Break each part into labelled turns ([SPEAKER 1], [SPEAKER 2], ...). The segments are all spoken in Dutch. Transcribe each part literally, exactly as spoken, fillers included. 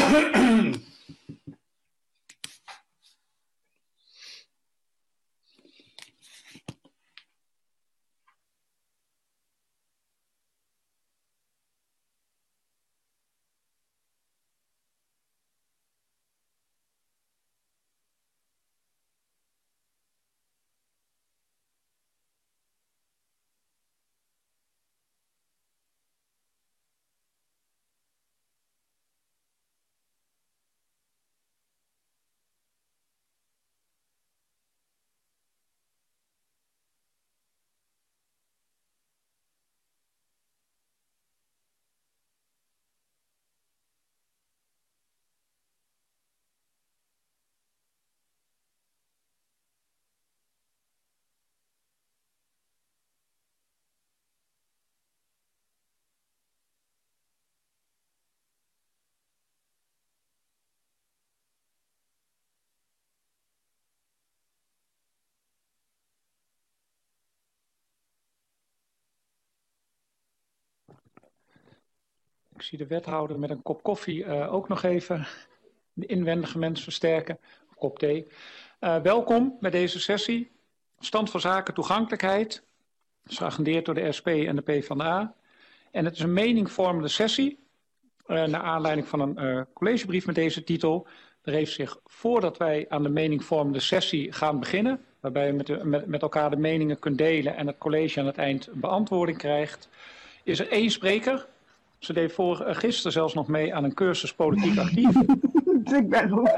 [SPEAKER 1] Ik zie de wethouder met een kop koffie uh, ook nog even de inwendige mens versterken. Een kop thee. Uh, welkom bij deze sessie. Stand van zaken toegankelijkheid. Dat is geagendeerd door de S P en de PvdA. En het is een meningvormende sessie. Uh, naar aanleiding van een uh, collegebrief met deze titel. Er heeft zich, voordat wij aan de meningvormende sessie gaan beginnen, waarbij je met, de, met, met elkaar de meningen kunt delen en het college aan het eind een beantwoording krijgt, is er één spreker. Ze deed voor, uh, gisteren zelfs nog mee aan een cursus politiek actief.
[SPEAKER 2] Ik ben goed.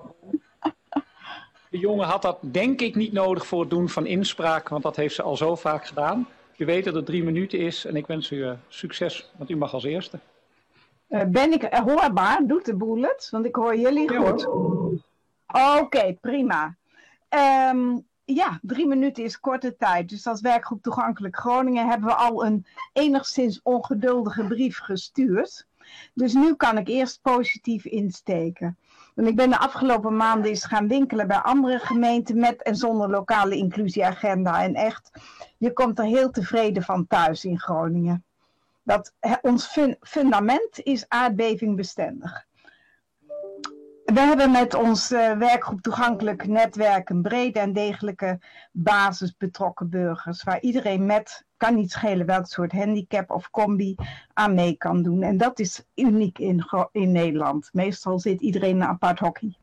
[SPEAKER 1] De jongen had dat denk ik niet nodig voor het doen van inspraak, want dat heeft ze al zo vaak gedaan. U weet dat het drie minuten is en ik wens u uh, succes, want u mag als eerste.
[SPEAKER 2] Uh, ben ik uh, hoorbaar? Doet de boel het? Want ik hoor jullie
[SPEAKER 1] ja,
[SPEAKER 2] goed. Oké, okay, prima. Um, ja, drie minuten is korte tijd. Dus als werkgroep Toegankelijk Groningen hebben we al een enigszins ongeduldige brief gestuurd. Dus nu kan ik eerst positief insteken. Want ik ben de afgelopen maanden eens gaan winkelen bij andere gemeenten met en zonder lokale inclusieagenda. En echt, je komt er heel tevreden van thuis in Groningen. Dat ons fun fundament is aardbevingbestendig. We hebben met ons uh, werkgroep Toegankelijk Netwerk een brede en degelijke basis betrokken burgers. Waar iedereen met, kan niet schelen welk soort handicap of combi, aan mee kan doen. En dat is uniek in, in Nederland. Meestal zit iedereen in een apart hokje.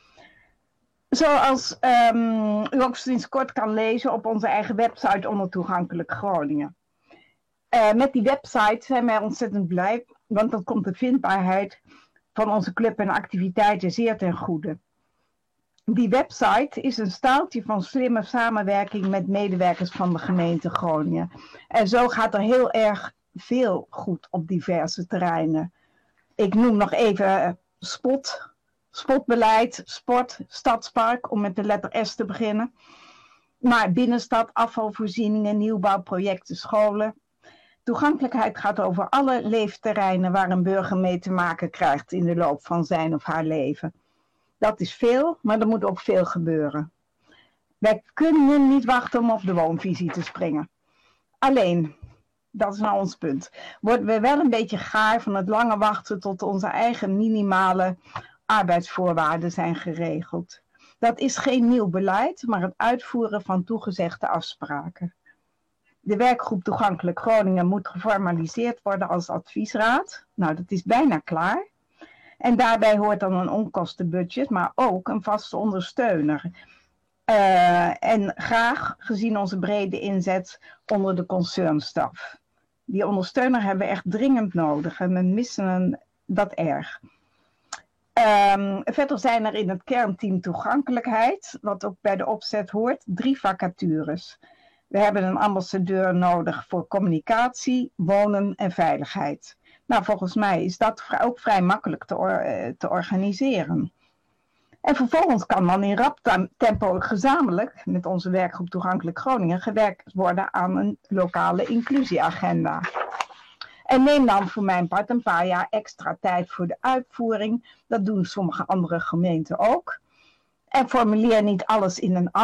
[SPEAKER 2] Zoals um, u ook sinds kort kan lezen op onze eigen website onder Toegankelijk Groningen. Uh, met die website zijn wij ontzettend blij, want dan komt de vindbaarheid van onze club en activiteiten zeer ten goede. Die website is een staaltje van slimme samenwerking met medewerkers van de gemeente Groningen. En zo gaat er heel erg veel goed op diverse terreinen. Ik noem nog even spot, spotbeleid, sport, stadspark, om met de letter S te beginnen. Maar binnenstad, afvalvoorzieningen, nieuwbouwprojecten, scholen. Toegankelijkheid gaat over alle leefterreinen waar een burger mee te maken krijgt in de loop van zijn of haar leven. Dat is veel, maar er moet ook veel gebeuren. Wij kunnen niet wachten om op de woonvisie te springen. Alleen, dat is nou ons punt, worden we wel een beetje gaar van het lange wachten tot onze eigen minimale arbeidsvoorwaarden zijn geregeld. Dat is geen nieuw beleid, maar het uitvoeren van toegezegde afspraken. De werkgroep Toegankelijk Groningen moet geformaliseerd worden als adviesraad. Nou, dat is bijna klaar. En daarbij hoort dan een onkostenbudget, maar ook een vaste ondersteuner. Uh, en graag, gezien onze brede inzet, onder de concernstaf. Die ondersteuner hebben we echt dringend nodig en we missen een, dat erg. Um, verder zijn er in het kernteam toegankelijkheid, wat ook bij de opzet hoort, drie vacatures. We hebben een ambassadeur nodig voor communicatie, wonen en veiligheid. Nou, volgens mij is dat ook vrij makkelijk te, or te organiseren. En vervolgens kan dan in rap tempo gezamenlijk met onze werkgroep Toegankelijk Groningen gewerkt worden aan een lokale inclusieagenda. En neem dan voor mijn part een paar jaar extra tijd voor de uitvoering. Dat doen sommige andere gemeenten ook. En formuleer niet alles in een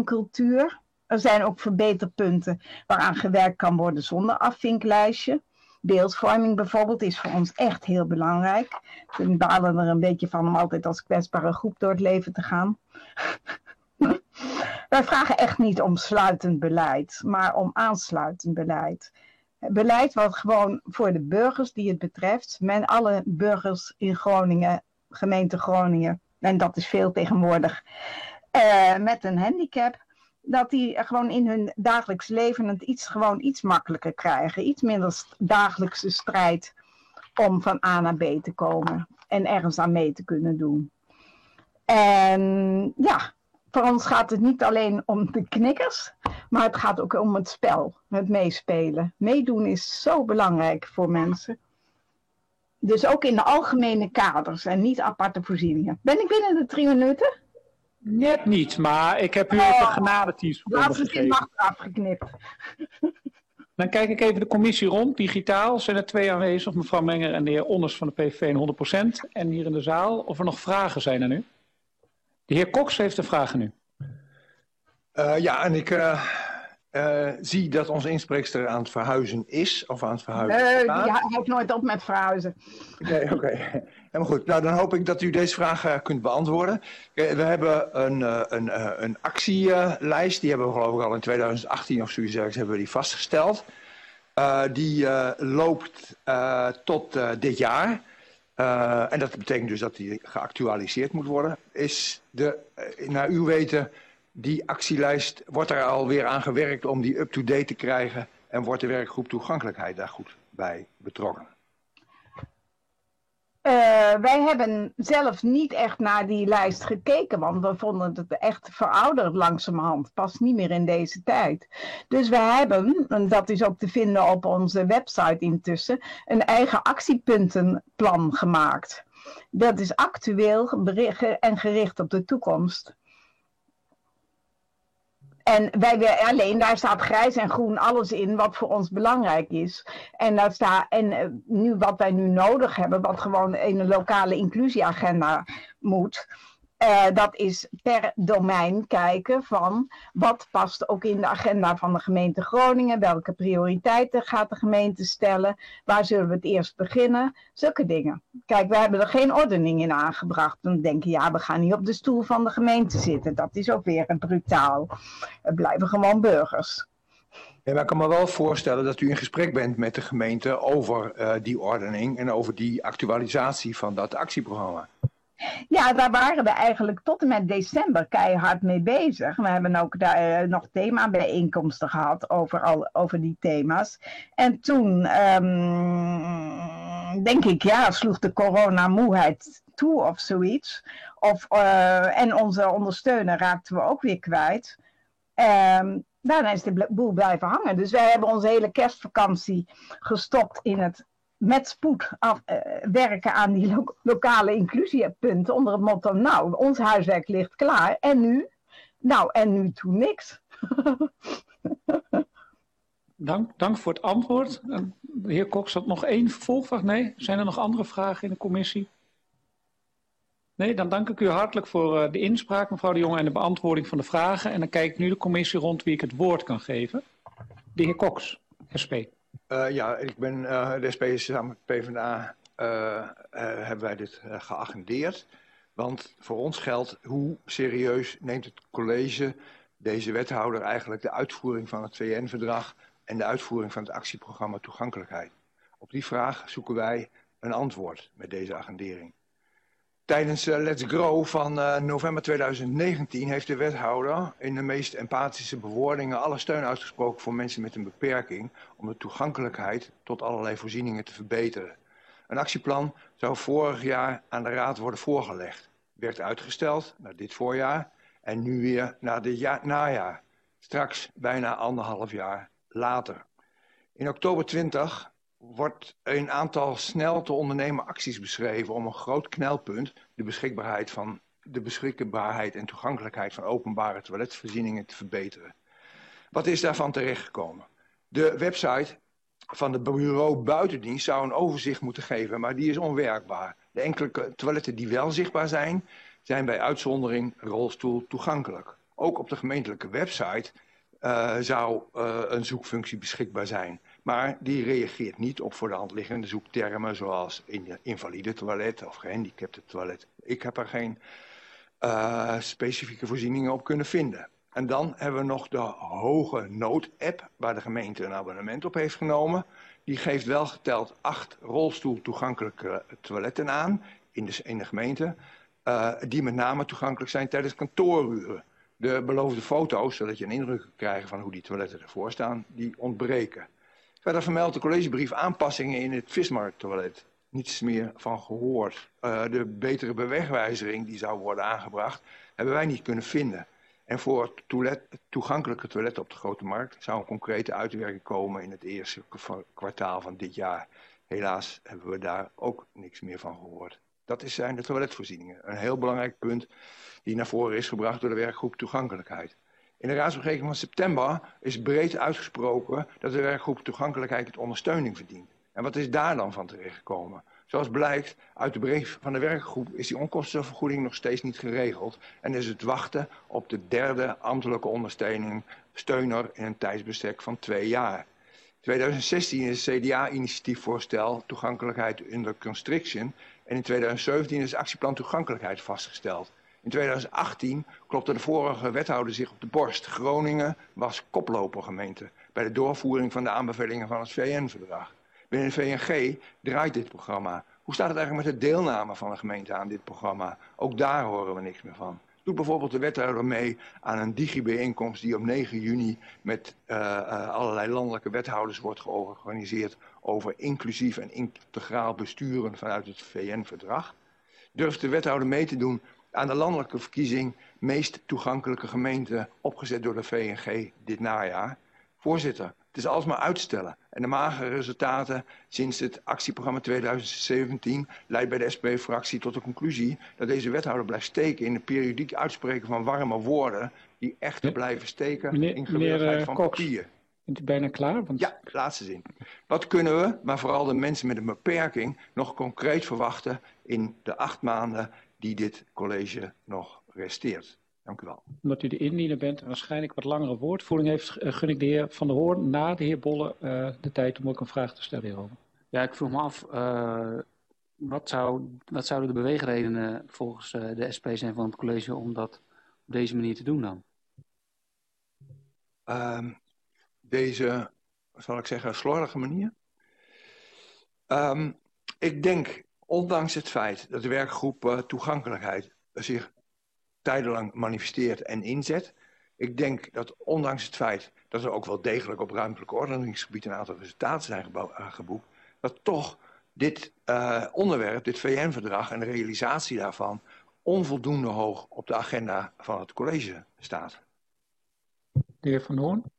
[SPEAKER 2] afrekencultuur. Er zijn ook verbeterpunten waaraan gewerkt kan worden zonder afvinklijstje. Beeldvorming bijvoorbeeld is voor ons echt heel belangrijk. We balen er een beetje van om altijd als kwetsbare groep door het leven te gaan. Wij vragen echt niet om sluitend beleid, maar om aansluitend beleid. Beleid wat gewoon voor de burgers die het betreft, men alle burgers in Groningen, gemeente Groningen, en dat is veel tegenwoordig, uh, met een handicap, dat die gewoon in hun dagelijks leven het iets, gewoon iets makkelijker krijgen. Iets minder dagelijkse strijd om van A naar B te komen en ergens aan mee te kunnen doen. En ja, voor ons gaat het niet alleen om de knikkers, maar het gaat ook om het spel, het meespelen. Meedoen is zo belangrijk voor mensen. Dus ook in de algemene kaders en niet aparte voorzieningen. Ben ik binnen de drie minuten?
[SPEAKER 1] Net niet, maar ik heb u
[SPEAKER 2] oh,
[SPEAKER 1] even genadetips
[SPEAKER 2] laatste zin mag afgeknipt.
[SPEAKER 1] Dan kijk ik even de commissie rond. Digitaal zijn er twee aanwezig, mevrouw Menger en de heer Onders van de P V V en honderd procent. En hier in de zaal, of er nog vragen zijn er nu? De heer Cox heeft de vragen nu.
[SPEAKER 3] Uh, ja, en ik uh, uh, zie dat onze inspreekster aan het verhuizen is, of aan het verhuizen
[SPEAKER 2] Nee,
[SPEAKER 3] staat.
[SPEAKER 2] die houdt nooit op met verhuizen.
[SPEAKER 3] Nee, oké. Okay. Helemaal goed. Nou, dan hoop ik dat u deze vraag uh, kunt beantwoorden. We hebben een, uh, een, uh, een actielijst, uh, die hebben we geloof ik al in tweeduizend achttien of zoiets hebben we die vastgesteld. Uh, die uh, loopt uh, tot uh, dit jaar. Uh, en dat betekent dus dat die geactualiseerd moet worden. Is de, uh, naar uw weten, die actielijst, wordt er alweer aan gewerkt om die up-to-date te krijgen? En wordt de werkgroep toegankelijkheid daar goed bij betrokken?
[SPEAKER 2] Uh, wij hebben zelf niet echt naar die lijst gekeken, want we vonden het echt verouderd langzamerhand. Past niet meer in deze tijd. Dus we hebben, en dat is ook te vinden op onze website intussen, een eigen actiepuntenplan gemaakt. Dat is actueel en gericht op de toekomst. En wij, alleen daar staat grijs en groen alles in wat voor ons belangrijk is. En, daar staat, en uh, nu wat wij nu nodig hebben, wat gewoon in een lokale inclusieagenda moet. Uh, dat is per domein kijken van wat past ook in de agenda van de gemeente Groningen. Welke prioriteiten gaat de gemeente stellen? Waar zullen we het eerst beginnen? Zulke dingen. Kijk, we hebben er geen ordening in aangebracht. Dan denken ja, we gaan niet op de stoel van de gemeente zitten. Dat is ook weer brutaal. We blijven gewoon burgers.
[SPEAKER 3] Ja, maar ik kan me wel voorstellen dat u in gesprek bent met de gemeente over uh, die ordening en over die actualisatie van dat actieprogramma.
[SPEAKER 2] Ja, daar waren we eigenlijk tot en met december keihard mee bezig. We hebben ook daar uh, nog themabijeenkomsten gehad over, al, over die thema's. En toen, um, denk ik, ja, sloeg de coronamoeheid toe of zoiets. Of, uh, en onze ondersteuner raakten we ook weer kwijt. Um, daarna is de boel blijven hangen. Dus wij hebben onze hele kerstvakantie gestopt in het met spoed af, uh, werken aan die lo lokale inclusiepunten onder het motto, nou, ons huiswerk ligt klaar. En nu? Nou, en nu toen niks.
[SPEAKER 1] Dank, dank voor het antwoord. De heer Cox had nog één vervolgvraag. Nee, zijn er nog andere vragen in de commissie? Nee, dan dank ik u hartelijk voor uh, de inspraak, mevrouw de Jonge, en de beantwoording van de vragen. En dan kijk ik nu de commissie rond wie ik het woord kan geven. De heer Cox, S P.
[SPEAKER 3] Uh, ja, ik ben, uh, de S P is samen met PvdA uh, uh, hebben wij dit uh, geagendeerd. Want voor ons geldt, hoe serieus neemt het college, deze wethouder, eigenlijk de uitvoering van het V N-verdrag en de uitvoering van het actieprogramma toegankelijkheid? Op die vraag zoeken wij een antwoord met deze agendering. Tijdens uh, Let's Grow van uh, november tweeduizend negentien heeft de wethouder in de meest empathische bewoordingen alle steun uitgesproken voor mensen met een beperking om de toegankelijkheid tot allerlei voorzieningen te verbeteren. Een actieplan zou vorig jaar aan de raad worden voorgelegd. Werd uitgesteld naar dit voorjaar en nu weer naar dit jaar, najaar. Straks bijna anderhalf jaar later. In oktober twintig wordt een aantal snel te ondernemen acties beschreven om een groot knelpunt, de beschikbaarheid, van, de beschikbaarheid en toegankelijkheid van openbare toiletvoorzieningen te verbeteren. Wat is daarvan terechtgekomen? De website van het bureau buitendienst zou een overzicht moeten geven, maar die is onwerkbaar. De enkele toiletten die wel zichtbaar zijn, zijn bij uitzondering rolstoel toegankelijk. Ook op de gemeentelijke website uh, zou uh, een zoekfunctie beschikbaar zijn. Maar die reageert niet op voor de hand liggende zoektermen zoals in invalide toilet of gehandicapte toilet. Ik heb er geen uh, specifieke voorzieningen op kunnen vinden. En dan hebben we nog de hoge nood-app waar de gemeente een abonnement op heeft genomen. Die geeft wel geteld acht rolstoeltoegankelijke toiletten aan in de, in de gemeente. Uh, die met name toegankelijk zijn tijdens kantooruren. De beloofde foto's, zodat je een indruk kunt krijgen van hoe die toiletten ervoor staan, die ontbreken. Verder vermeldt de collegebrief aanpassingen in het Vismarkt-toilet. Niets meer van gehoord. Uh, de betere bewegwijzering die zou worden aangebracht, hebben wij niet kunnen vinden. En voor het toilet, toegankelijke toiletten op de Grote Markt zou een concrete uitwerking komen in het eerste kwartaal van dit jaar. Helaas hebben we daar ook niks meer van gehoord. Dat zijn de toiletvoorzieningen. Een heel belangrijk punt die naar voren is gebracht door de werkgroep toegankelijkheid. In de raadsbespreking van september is breed uitgesproken dat de werkgroep toegankelijkheid het ondersteuning verdient. En wat is daar dan van terechtgekomen? Zoals blijkt uit de brief van de werkgroep is die onkostenvergoeding nog steeds niet geregeld. En is het wachten op de derde ambtelijke ondersteuning steuner in een tijdsbestek van twee jaar. tweeduizend zestien is het C D A-initiatiefvoorstel toegankelijkheid under constriction. En in tweeduizend zeventien is het actieplan toegankelijkheid vastgesteld. In tweeduizend achttien klopte de vorige wethouder zich op de borst. Groningen was koplopergemeente bij de doorvoering van de aanbevelingen van het V N-verdrag. Binnen de V N G draait dit programma. Hoe staat het eigenlijk met de deelname van de gemeente aan dit programma? Ook daar horen we niks meer van. Doet bijvoorbeeld de wethouder mee aan een digibijeenkomst die op negen juni met uh, uh, allerlei landelijke wethouders wordt georganiseerd over inclusief en integraal besturen vanuit het V N-verdrag? Durft de wethouder mee te doen aan de landelijke verkiezing meest toegankelijke gemeente opgezet door de V N G dit najaar? Voorzitter, het is alsmaar uitstellen. En de magere resultaten sinds het actieprogramma tweeduizend zeventien leidt bij de S P-fractie tot de conclusie dat deze wethouder blijft steken in de periodiek uitspreken van warme woorden die echt ja. blijven steken meneer, in gewilligheid van
[SPEAKER 1] Cox,
[SPEAKER 3] papier.
[SPEAKER 1] Bent u bijna klaar? Want...
[SPEAKER 3] Ja, laatste zin. Wat kunnen we, maar vooral de mensen met een beperking, nog concreet verwachten in de acht maanden die dit college nog resteert? Dank u wel.
[SPEAKER 1] Omdat u de indiener bent en waarschijnlijk wat langere woordvoering heeft, gun ik de heer Van der Hoorn na de heer Bolle uh, de tijd om ook een vraag te stellen hierover.
[SPEAKER 4] Ja, ik vroeg me af, uh, wat, zou, wat zouden de beweegredenen volgens uh, de S P zijn van het college om dat op deze manier te doen dan?
[SPEAKER 3] Uh, deze, zal ik zeggen, slordige manier? Um, ik denk, ondanks het feit dat de werkgroep uh, toegankelijkheid zich tijdelang manifesteert en inzet. Ik denk dat ondanks het feit dat er ook wel degelijk op ruimtelijk ordeningsgebied een aantal resultaten zijn geboekt, dat toch dit uh, onderwerp, dit V N-verdrag en de realisatie daarvan onvoldoende hoog op de agenda van het college staat.
[SPEAKER 1] De heer Van der Hoorn.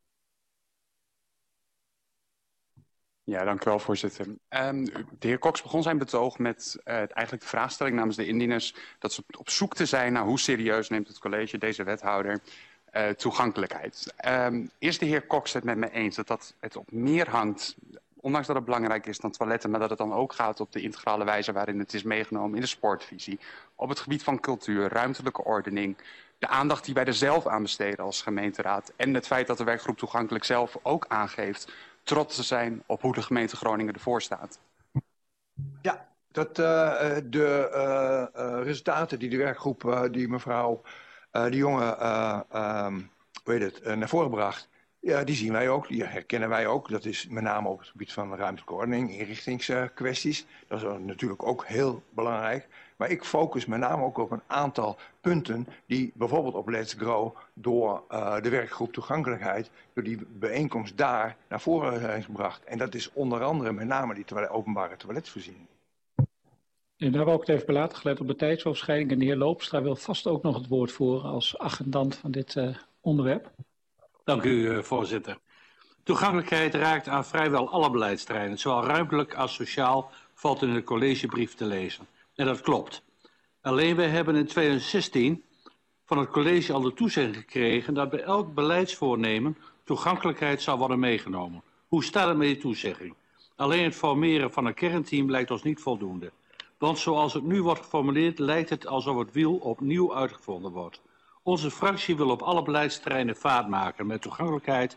[SPEAKER 5] Ja, dank u wel, voorzitter. Um, de heer Cox begon zijn betoog met uh, eigenlijk de vraagstelling namens de indieners dat ze op zoek te zijn naar hoe serieus neemt het college, deze wethouder, uh, toegankelijkheid. Um, is de heer Cox het met me eens dat, dat het op meer hangt, ondanks dat het belangrijk is dan toiletten, maar dat het dan ook gaat op de integrale wijze waarin het is meegenomen in de sportvisie, op het gebied van cultuur, ruimtelijke ordening, de aandacht die wij er zelf aan besteden als gemeenteraad en het feit dat de werkgroep toegankelijk zelf ook aangeeft trots te zijn op hoe de gemeente Groningen ervoor staat.
[SPEAKER 3] Ja, dat uh, de uh, uh, resultaten die de werkgroep, uh, die mevrouw uh, de Jonge uh, um, hoe heet het, uh, naar voren bracht, ja, die zien wij ook, die herkennen wij ook. Dat is met name op het gebied van ruimtelijke ordening, inrichtingskwesties. Dat is natuurlijk ook heel belangrijk. Maar ik focus met name ook op een aantal punten die bijvoorbeeld op Let's Grow door uh, de werkgroep toegankelijkheid, door die bijeenkomst daar naar voren zijn gebracht. En dat is onder andere met name die toilet, openbare toiletvoorziening.
[SPEAKER 1] En daar wil ik het even belaten, gelet op de tijdsoverschrijding. En de heer Loopstra wil vast ook nog het woord voeren als agendant van dit uh, onderwerp.
[SPEAKER 6] Dank u, uh, voorzitter. Toegankelijkheid raakt aan vrijwel alle beleidsterreinen, zowel ruimtelijk als sociaal, valt in de collegebrief te lezen. En dat klopt. Alleen wij hebben in tweeduizend zestien van het college al de toezegging gekregen dat bij elk beleidsvoornemen toegankelijkheid zou worden meegenomen. Hoe staat het met die toezegging? Alleen het formeren van een kernteam lijkt ons niet voldoende. Want zoals het nu wordt geformuleerd lijkt het alsof het wiel opnieuw uitgevonden wordt. Onze fractie wil op alle beleidsterreinen vaart maken met toegankelijkheid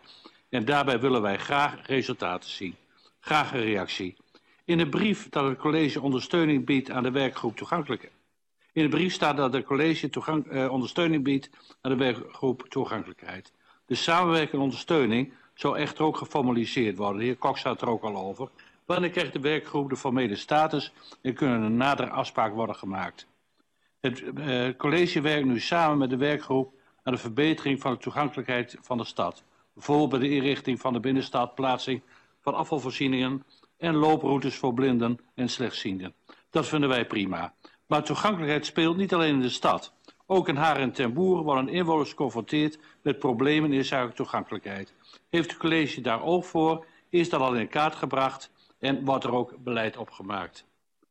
[SPEAKER 6] En daarbij willen wij graag resultaten zien. Graag een reactie. In de brief dat het college ondersteuning biedt aan de werkgroep toegankelijkheid. In de brief staat dat het college toegang, eh, ondersteuning biedt aan de werkgroep toegankelijkheid. De samenwerking en ondersteuning zou echter ook geformaliseerd worden. De heer Cox had er ook al over. Wanneer krijgt de werkgroep de formele status en kunnen er nadere afspraken worden gemaakt? Het uh, college werkt nu samen met de werkgroep aan de verbetering van de toegankelijkheid van de stad. Bijvoorbeeld bij de inrichting van de binnenstad, plaatsing van afvalvoorzieningen en looproutes voor blinden en slechtzienden. Dat vinden wij prima. Maar toegankelijkheid speelt niet alleen in de stad. Ook in Haren en Ten Boer worden inwoners geconfronteerd met problemen in zaken toegankelijkheid. Heeft het college daar oog voor? Is dat al in kaart gebracht? En wordt er ook beleid op gemaakt?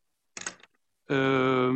[SPEAKER 6] Uh,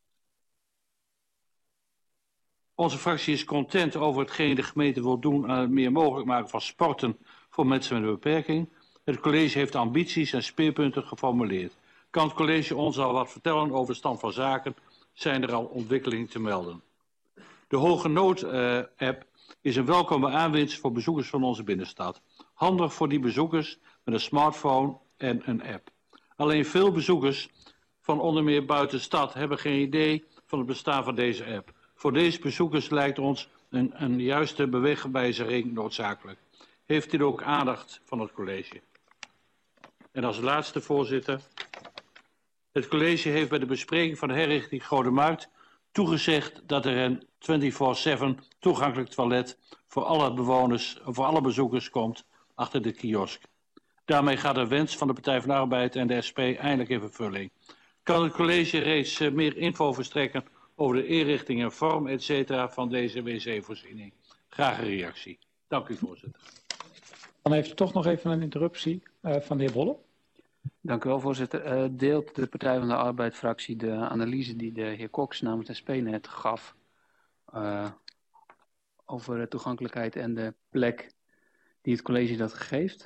[SPEAKER 6] onze fractie is content over hetgeen de gemeente wil doen aan het meer mogelijk maken van sporten voor mensen met een beperking. Het college heeft ambities en speerpunten geformuleerd. Kan het college ons al wat vertellen over de stand van zaken? Zijn er al ontwikkelingen te melden? De Hoge Nood uh, app is een welkome aanwinst voor bezoekers van onze binnenstad. Handig voor die bezoekers met een smartphone en een app. Alleen veel bezoekers van onder meer buiten de stad hebben geen idee van het bestaan van deze app. Voor deze bezoekers lijkt ons een, een juiste beweegwijzering noodzakelijk. Heeft dit ook aandacht van het college? En als laatste, voorzitter. Het college heeft bij de bespreking van de herrichting Grote Markt toegezegd dat er een vierentwintig zeven toegankelijk toilet voor alle bewoners, voor alle bezoekers komt achter de kiosk. Daarmee gaat de wens van de Partij van de Arbeid en de S P eindelijk in vervulling. Kan het college reeds uh, meer info verstrekken over de inrichting en vorm, et cetera van deze wc-voorziening? Graag een reactie. Dank u, voorzitter.
[SPEAKER 1] Dan heeft u toch nog even een interruptie uh, van de heer Bolle.
[SPEAKER 4] Dank u wel, voorzitter. Uh, deelt de Partij van de Arbeid-fractie de analyse die de heer Cox namens de S P net gaf uh, over de toegankelijkheid en de plek die het college dat geeft?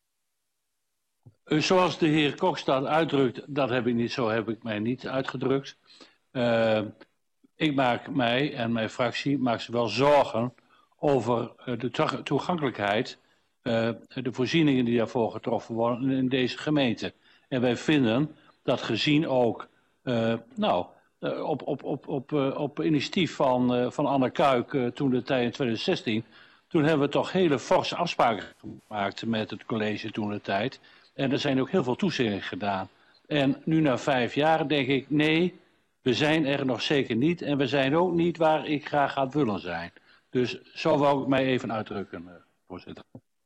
[SPEAKER 6] Uh, zoals de heer Cox dat uitdrukt, dat heb ik niet, zo heb ik mij niet uitgedrukt. Uh, ik maak mij en mijn fractie maakt zich wel zorgen over uh, de toegankelijkheid, uh, de voorzieningen die daarvoor getroffen worden in deze gemeente. En wij vinden dat gezien ook, uh, nou, uh, op, op, op, op, uh, op initiatief van, uh, van Anne Kuik uh, toen de tijd in twintig zestien, toen hebben we toch hele forse afspraken gemaakt met het college toen de tijd. En er zijn ook heel veel toezeggingen gedaan. En nu na vijf jaar denk ik, nee, we zijn er nog zeker niet. En we zijn ook niet waar ik graag had willen zijn. Dus zo wou ik mij even uitdrukken, voorzitter.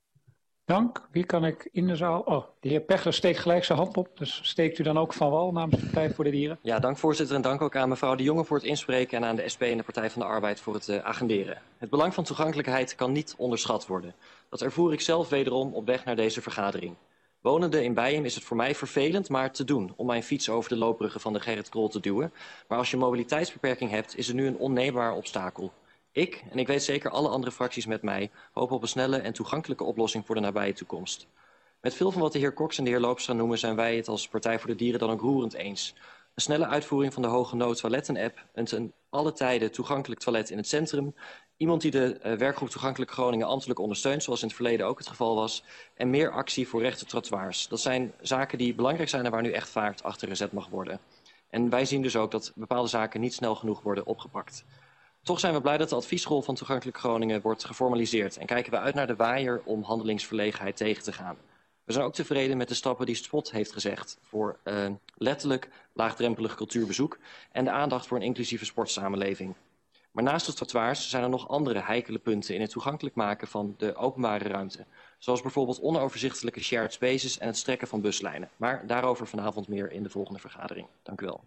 [SPEAKER 1] Dank. Wie kan ik in de zaal? Oh, de heer Pechler steekt gelijk zijn hand op. Dus steekt u dan ook van wal namens de Partij voor de Dieren?
[SPEAKER 7] Ja, dank voorzitter en dank ook aan mevrouw De Jonge voor het inspreken en aan de S P en de Partij van de Arbeid voor het uh, agenderen. Het belang van toegankelijkheid kan niet onderschat worden. Dat ervoer ik zelf wederom op weg naar deze vergadering. Wonende in Beijum is het voor mij vervelend, maar te doen om mijn fiets over de loopbruggen van de Gerrit Krol te duwen. Maar als je een mobiliteitsbeperking hebt, is er nu een onneembaar obstakel. Ik, en ik weet zeker alle andere fracties met mij, hopen op een snelle en toegankelijke oplossing voor de nabije toekomst. Met veel van wat de heer Cox en de heer Loopstra noemen zijn wij het als Partij voor de Dieren dan ook roerend eens. Een snelle uitvoering van de Hoge Nood toiletten-app, een ten alle tijden toegankelijk toilet in het centrum, iemand die de uh, werkgroep Toegankelijk Groningen ambtelijk ondersteunt, zoals in het verleden ook het geval was, en meer actie voor rechte trottoirs. Dat zijn zaken die belangrijk zijn en waar nu echt vaart achter gezet mag worden. En wij zien dus ook dat bepaalde zaken niet snel genoeg worden opgepakt. Toch zijn we blij dat de adviesrol van Toegankelijk Groningen wordt geformaliseerd en kijken we uit naar de waaier om handelingsverlegenheid tegen te gaan. We zijn ook tevreden met de stappen die Spot heeft gezegd voor uh, letterlijk laagdrempelig cultuurbezoek en de aandacht voor een inclusieve sportsamenleving. Maar naast de trottoirs zijn er nog andere heikele punten in het toegankelijk maken van de openbare ruimte. Zoals bijvoorbeeld onoverzichtelijke shared spaces en het strekken van buslijnen. Maar daarover vanavond meer in de volgende vergadering. Dank u wel.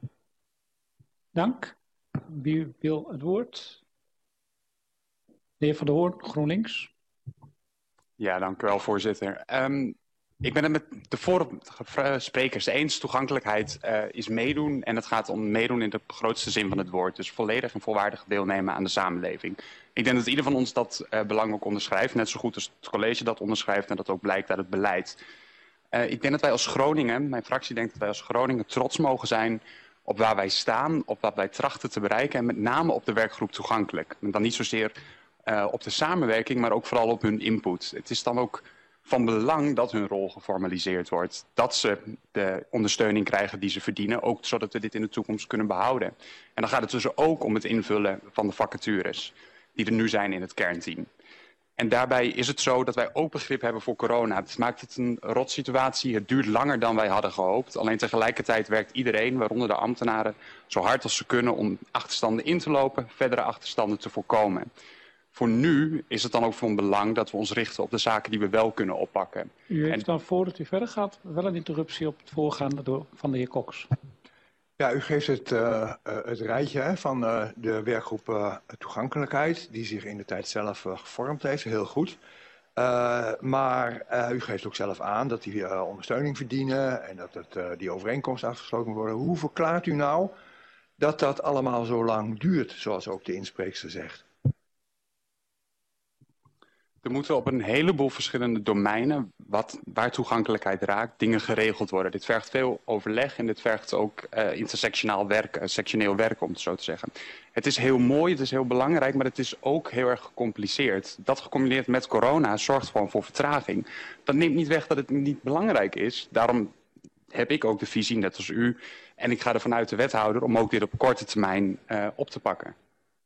[SPEAKER 1] Dank. Wie wil het woord? De heer Van der Hoorn, GroenLinks.
[SPEAKER 5] Ja, dank u wel, voorzitter. Um, ik ben het met de vorige sprekers eens. Toegankelijkheid uh, is meedoen en het gaat om meedoen in de grootste zin van het woord. Dus volledig en volwaardig deelnemen aan de samenleving. Ik denk dat ieder van ons dat uh, belang ook onderschrijft. Net zo goed als het college dat onderschrijft en dat ook blijkt uit het beleid. Uh, ik denk dat wij als Groningen, mijn fractie denkt dat wij als Groningen trots mogen zijn op waar wij staan, op wat wij trachten te bereiken en met name op de werkgroep toegankelijk. En dan niet zozeer uh, op de samenwerking, maar ook vooral op hun input. Het is dan ook van belang dat hun rol geformaliseerd wordt. Dat ze de ondersteuning krijgen die ze verdienen, ook zodat we dit in de toekomst kunnen behouden. En dan gaat het dus ook om het invullen van de vacatures die er nu zijn in het kernteam. En daarbij is het zo dat wij ook begrip hebben voor corona. Het maakt het een rotsituatie. Het duurt langer dan wij hadden gehoopt. Alleen tegelijkertijd werkt iedereen, waaronder de ambtenaren, zo hard als ze kunnen om achterstanden in te lopen, verdere achterstanden te voorkomen. Voor nu is het dan ook van belang dat we ons richten op de zaken die we wel kunnen oppakken.
[SPEAKER 1] U heeft
[SPEAKER 5] en...
[SPEAKER 1] dan, voordat u verder gaat, wel een interruptie op het voorgaande door, van de heer Cox.
[SPEAKER 3] Ja, u geeft het, uh, uh, het rijtje hè, van uh, de werkgroep uh, toegankelijkheid, die zich in de tijd zelf uh, gevormd heeft, heel goed. Uh, maar uh, u geeft ook zelf aan dat die uh, ondersteuning verdienen en dat het, uh, die overeenkomst afgesloten moet worden. Hoe verklaart u nou dat dat allemaal zo lang duurt, zoals ook de inspreekster zegt?
[SPEAKER 5] Er moeten op een heleboel verschillende domeinen, wat, waar toegankelijkheid raakt, dingen geregeld worden. Dit vergt veel overleg en dit vergt ook uh, intersectionaal werk, uh, sectioneel werk, om het zo te zeggen. Het is heel mooi, het is heel belangrijk, maar het is ook heel erg gecompliceerd. Dat gecombineerd met corona zorgt gewoon voor vertraging. Dat neemt niet weg dat het niet belangrijk is. Daarom heb ik ook de visie, net als u, en ik ga ervan uit de wethouder, om ook dit op korte termijn uh, op te pakken.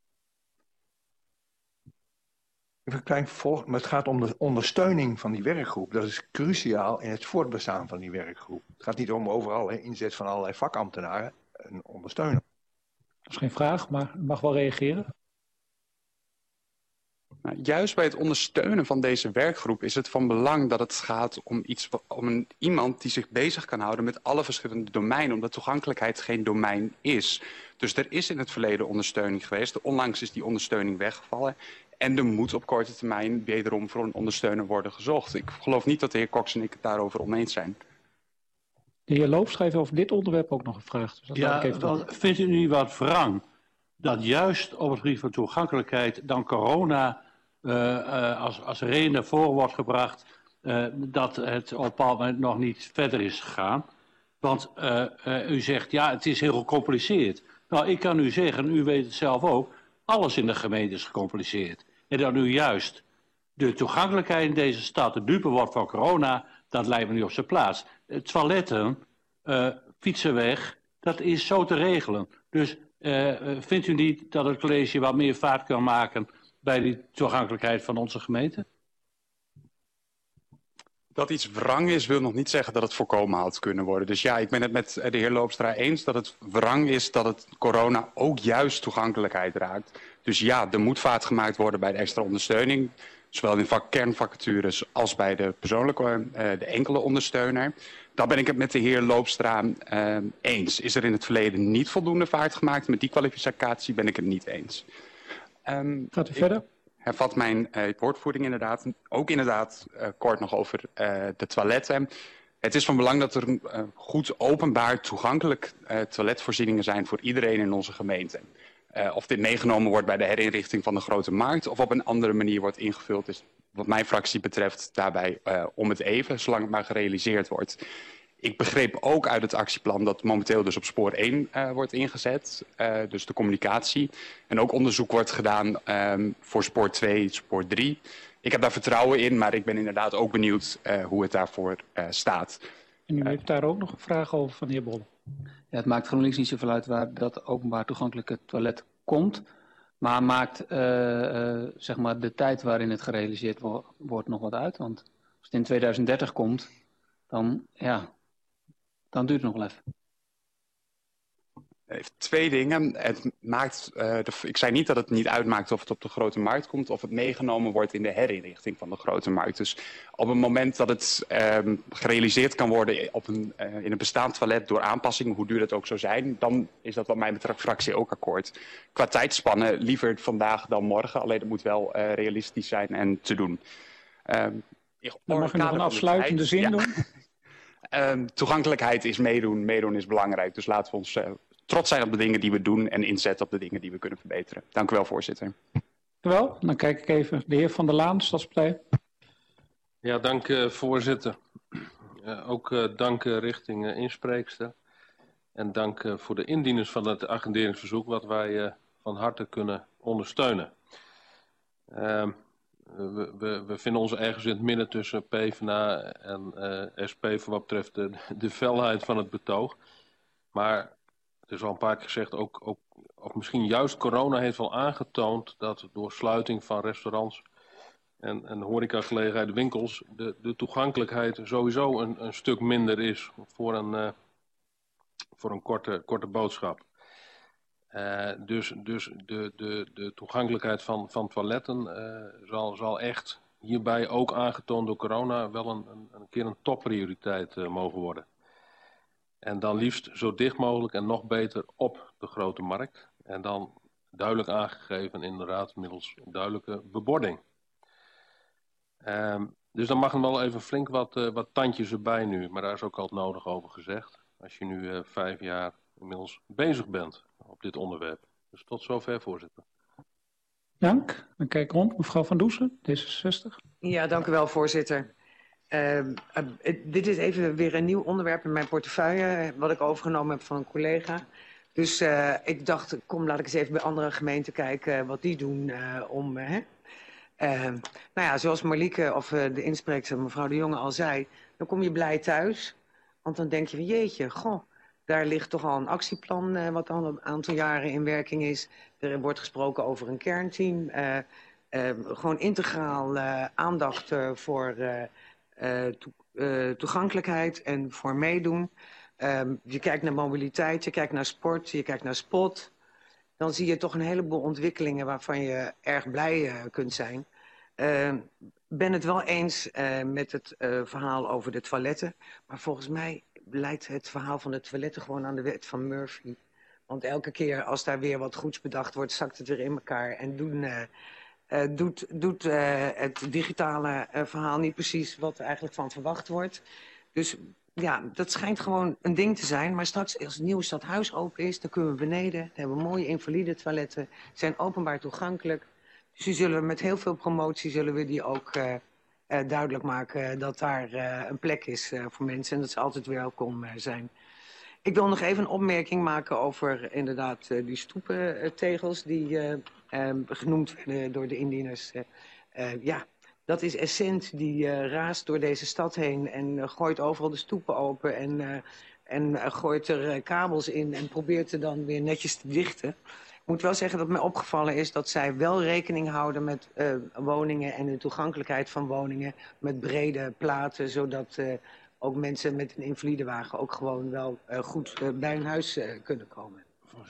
[SPEAKER 3] Even een klein vervolg, maar het gaat om de ondersteuning van die werkgroep. Dat is cruciaal in het voortbestaan van die werkgroep. Het gaat niet om overal hè, inzet van allerlei vakambtenaren en ondersteunen.
[SPEAKER 1] Dat is geen vraag, maar u mag wel reageren.
[SPEAKER 5] Nou, juist bij het ondersteunen van deze werkgroep is het van belang dat het gaat om, iets, om een, iemand die zich bezig kan houden met alle verschillende domeinen, omdat toegankelijkheid geen domein is. Dus er is in het verleden ondersteuning geweest. Onlangs is die ondersteuning weggevallen. En er moet op korte termijn wederom voor een ondersteuner worden gezocht. Ik geloof niet dat de heer Cox en ik het daarover oneens zijn.
[SPEAKER 1] De heer Loopstra heeft over dit onderwerp ook nog gevraagd. Dus dat
[SPEAKER 6] ja,
[SPEAKER 1] ik even
[SPEAKER 6] wel, vindt u niet wat wrang dat juist op het gebied van toegankelijkheid dan corona uh, uh, als, als reden naar voren wordt gebracht uh, dat het op een bepaald moment nog niet verder is gegaan? Want uh, uh, u zegt, ja, het is heel gecompliceerd. Nou, ik kan u zeggen, u weet het zelf ook, alles in de gemeente is gecompliceerd. En dat nu juist de toegankelijkheid in deze stad de dupe wordt van corona, dat lijkt me niet op zijn plaats. Toiletten, uh, fietsenweg, dat is zo te regelen. Dus uh, vindt u niet dat het college wat meer vaart kan maken bij die toegankelijkheid van onze gemeente?
[SPEAKER 5] Dat iets wrang is, wil nog niet zeggen dat het voorkomen had kunnen worden. Dus ja, ik ben het met de heer Loopstra eens dat het wrang is dat het corona ook juist toegankelijkheid raakt. Dus ja, er moet vaart gemaakt worden bij de extra ondersteuning. Zowel in vak kernvacatures als bij de persoonlijke, uh, de enkele ondersteuner. Daar ben ik het met de heer Loopstra uh, eens. Is er in het verleden niet voldoende vaart gemaakt? Met die kwalificatie ben ik het niet eens. Um,
[SPEAKER 1] Gaat u verder?
[SPEAKER 5] Ik hervat mijn uh, woordvoering inderdaad. Ook inderdaad uh, kort nog over uh, de toiletten. Het is van belang dat er uh, goed openbaar toegankelijk uh, toiletvoorzieningen zijn voor iedereen in onze gemeente. Uh, of dit meegenomen wordt bij de herinrichting van de Grote Markt of op een andere manier wordt ingevuld, is wat mijn fractie betreft daarbij uh, om het even, zolang het maar gerealiseerd wordt. Ik begreep ook uit het actieplan dat momenteel dus op spoor één uh, wordt ingezet, uh, dus de communicatie. En ook onderzoek wordt gedaan um, voor spoor twee, spoor drie. Ik heb daar vertrouwen in, maar ik ben inderdaad ook benieuwd uh, hoe het daarvoor uh, staat.
[SPEAKER 1] En u heeft daar ook nog een vraag over van de heer Bol.
[SPEAKER 4] Ja, het maakt GroenLinks niet zoveel uit waar dat openbaar toegankelijke toilet komt. Maar maakt uh, uh, zeg maar de tijd waarin het gerealiseerd wo wordt nog wat uit. Want als het in tweeduizend dertig komt, dan, ja, dan duurt het nog wel even.
[SPEAKER 5] Heeft twee dingen. Het maakt, uh, de, ik zei niet dat het niet uitmaakt of het op de Grote Markt komt of het meegenomen wordt in de herinrichting van de Grote Markt. Dus op het moment dat het um, gerealiseerd kan worden op een, uh, in een bestaand toilet door aanpassingen, hoe duur dat ook zou zijn, dan is dat wat mij betreft fractie ook akkoord. Qua tijdspannen liever vandaag dan morgen, alleen het moet wel uh, realistisch zijn en te doen. Um,
[SPEAKER 1] dan mag u nog een afsluitende zin ja. doen.
[SPEAKER 5] um, toegankelijkheid is meedoen, meedoen is belangrijk, dus laten we ons uh, trots zijn op de dingen die we doen en inzetten op de dingen die we kunnen verbeteren. Dank u wel, voorzitter.
[SPEAKER 1] Dank u wel. Dan kijk ik even de heer Van der Laan, Stadspartij.
[SPEAKER 8] Ja, dank uh, voorzitter. Uh, ook uh, dank uh, richting uh, inspreekster. En dank uh, voor de indieners van het agenderingsverzoek, wat wij uh, van harte kunnen ondersteunen. Uh, we, we, we vinden ons ergens in het midden tussen PvdA en uh, S P voor wat betreft de, de felheid van het betoog. Maar het is al een paar keer gezegd, ook, ook, of misschien juist corona heeft wel aangetoond dat door sluiting van restaurants en, en horecagelegenheden, winkels, de, de toegankelijkheid sowieso een, een stuk minder is voor een, uh, voor een korte, korte boodschap. Uh, dus dus de, de, de toegankelijkheid van, van toiletten uh, zal, zal echt hierbij ook aangetoond door corona wel een, een, een keer een topprioriteit uh, mogen worden. En dan liefst zo dicht mogelijk en nog beter op de grote markt. En dan duidelijk aangegeven inderdaad middels duidelijke bebording. Um, dus dan mag er wel even flink wat, uh, wat tandjes erbij nu. Maar daar is ook al het nodig over gezegd. Als je nu uh, vijf jaar inmiddels bezig bent op dit onderwerp. Dus tot zover, voorzitter.
[SPEAKER 1] Dank. Dan kijk rond. Mevrouw Van Doesen, D zesenzestig.
[SPEAKER 9] Ja, dank u wel, voorzitter. Uh, uh, dit is even weer een nieuw onderwerp in mijn portefeuille, wat ik overgenomen heb van een collega. Dus uh, ik dacht, kom, laat ik eens even bij andere gemeenten kijken wat die doen uh, om... Uh, uh, nou ja, zoals Marlieke of uh, de inspreekster mevrouw de Jonge al zei, dan kom je blij thuis. Want dan denk je van jeetje, goh, daar ligt toch al een actieplan uh, wat al een aantal jaren in werking is. Er wordt gesproken over een kernteam. Uh, uh, gewoon integraal uh, aandacht uh, voor... Uh, Uh, to, uh, toegankelijkheid en voor meedoen. Um, je kijkt naar mobiliteit, je kijkt naar sport, je kijkt naar spot. Dan zie je toch een heleboel ontwikkelingen waarvan je erg blij uh, kunt zijn. Ik uh, ben het wel eens uh, met het uh, verhaal over de toiletten. Maar volgens mij leidt het verhaal van de toiletten gewoon aan de wet van Murphy. Want elke keer als daar weer wat goeds bedacht wordt, zakt het weer in elkaar. En doen... Uh, Uh, doet doet uh, het digitale uh, verhaal niet precies wat er eigenlijk van verwacht wordt. Dus ja, dat schijnt gewoon een ding te zijn. Maar straks als het nieuwe stadhuis open is, dan kunnen we beneden. Dan hebben we mooie invalide toiletten. Zijn openbaar toegankelijk. Dus die zullen we met heel veel promotie zullen we die ook uh, uh, duidelijk maken dat daar uh, een plek is uh, voor mensen. En dat ze altijd welkom uh, zijn. Ik wil nog even een opmerking maken over inderdaad uh, die stoepentegels die uh, uh, genoemd werden door de indieners. Uh, uh, ja, dat is Essent die uh, raast door deze stad heen en uh, gooit overal de stoepen open en, uh, en uh, gooit er uh, kabels in en probeert er dan weer netjes te dichten. Ik moet wel zeggen dat mij opgevallen is dat zij wel rekening houden met uh, woningen en de toegankelijkheid van woningen met brede platen, zodat... Uh, ook mensen met een invalidewagen ook gewoon wel uh, goed uh, bij hun huis uh, kunnen komen.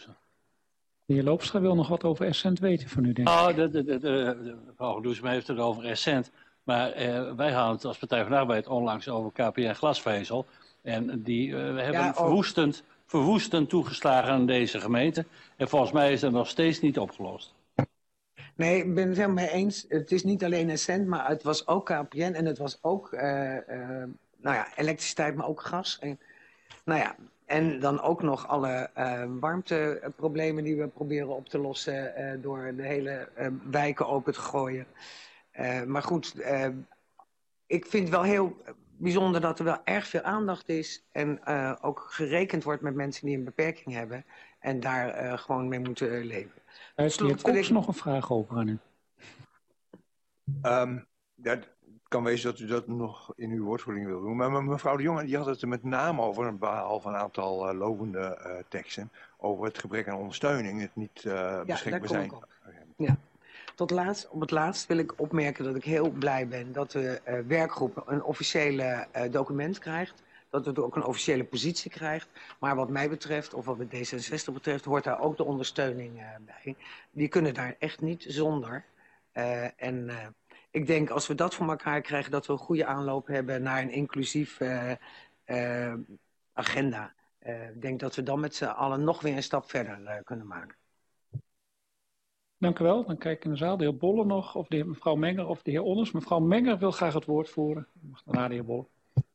[SPEAKER 1] De heer Loopstra wil nog wat over Essent weten van u, denk ik.
[SPEAKER 6] Oh, de, de, de, de, mevrouw Doesma heeft het over Essent. Maar uh, wij hadden het als Partij van de Arbeid onlangs over K P N glasvezel. En die uh, hebben ja, verwoestend, verwoestend toegeslagen aan deze gemeente. En volgens mij is dat nog steeds niet opgelost.
[SPEAKER 9] Nee, ik ben het helemaal mee eens. Het is niet alleen Essent, maar het was ook K P N en het was ook... Uh, uh, Nou ja, elektriciteit, maar ook gas. En, nou ja, en dan ook nog alle uh, warmteproblemen die we proberen op te lossen uh, door de hele uh, wijken open te gooien. Uh, maar goed, uh, ik vind het wel heel bijzonder dat er wel erg veel aandacht is en uh, ook gerekend wordt met mensen die een beperking hebben en daar uh, gewoon mee moeten leven.
[SPEAKER 1] Daar heeft de heer Cox ik... nog een vraag over aan u.
[SPEAKER 3] Um, ja, Het kan wezen dat u dat nog in uw woordvoering wil doen. Maar mevrouw de Jonge die had het er met name over, behalve een aantal uh, lovende uh, teksten, over het gebrek aan ondersteuning, het niet uh, ja, beschikbaar zijn.
[SPEAKER 9] Ja. Tot laatst, op het laatst wil ik opmerken dat ik heel blij ben dat de uh, werkgroep een officiële uh, document krijgt. Dat het ook een officiële positie krijgt. Maar wat mij betreft, of wat D zesenzestig betreft, hoort daar ook de ondersteuning uh, bij. Die kunnen daar echt niet zonder. Uh, en... Uh, Ik denk als we dat voor elkaar krijgen, dat we een goede aanloop hebben naar een inclusief uh, uh, agenda. Uh, ik denk dat we dan met z'n allen nog weer een stap verder uh, kunnen maken.
[SPEAKER 1] Dank u wel. Dan kijk ik in de zaal. De heer Bolle nog, of de heer, mevrouw Menger of de heer Onnes. Mevrouw Menger wil graag het woord voeren. Mag daarna de heer Bolle.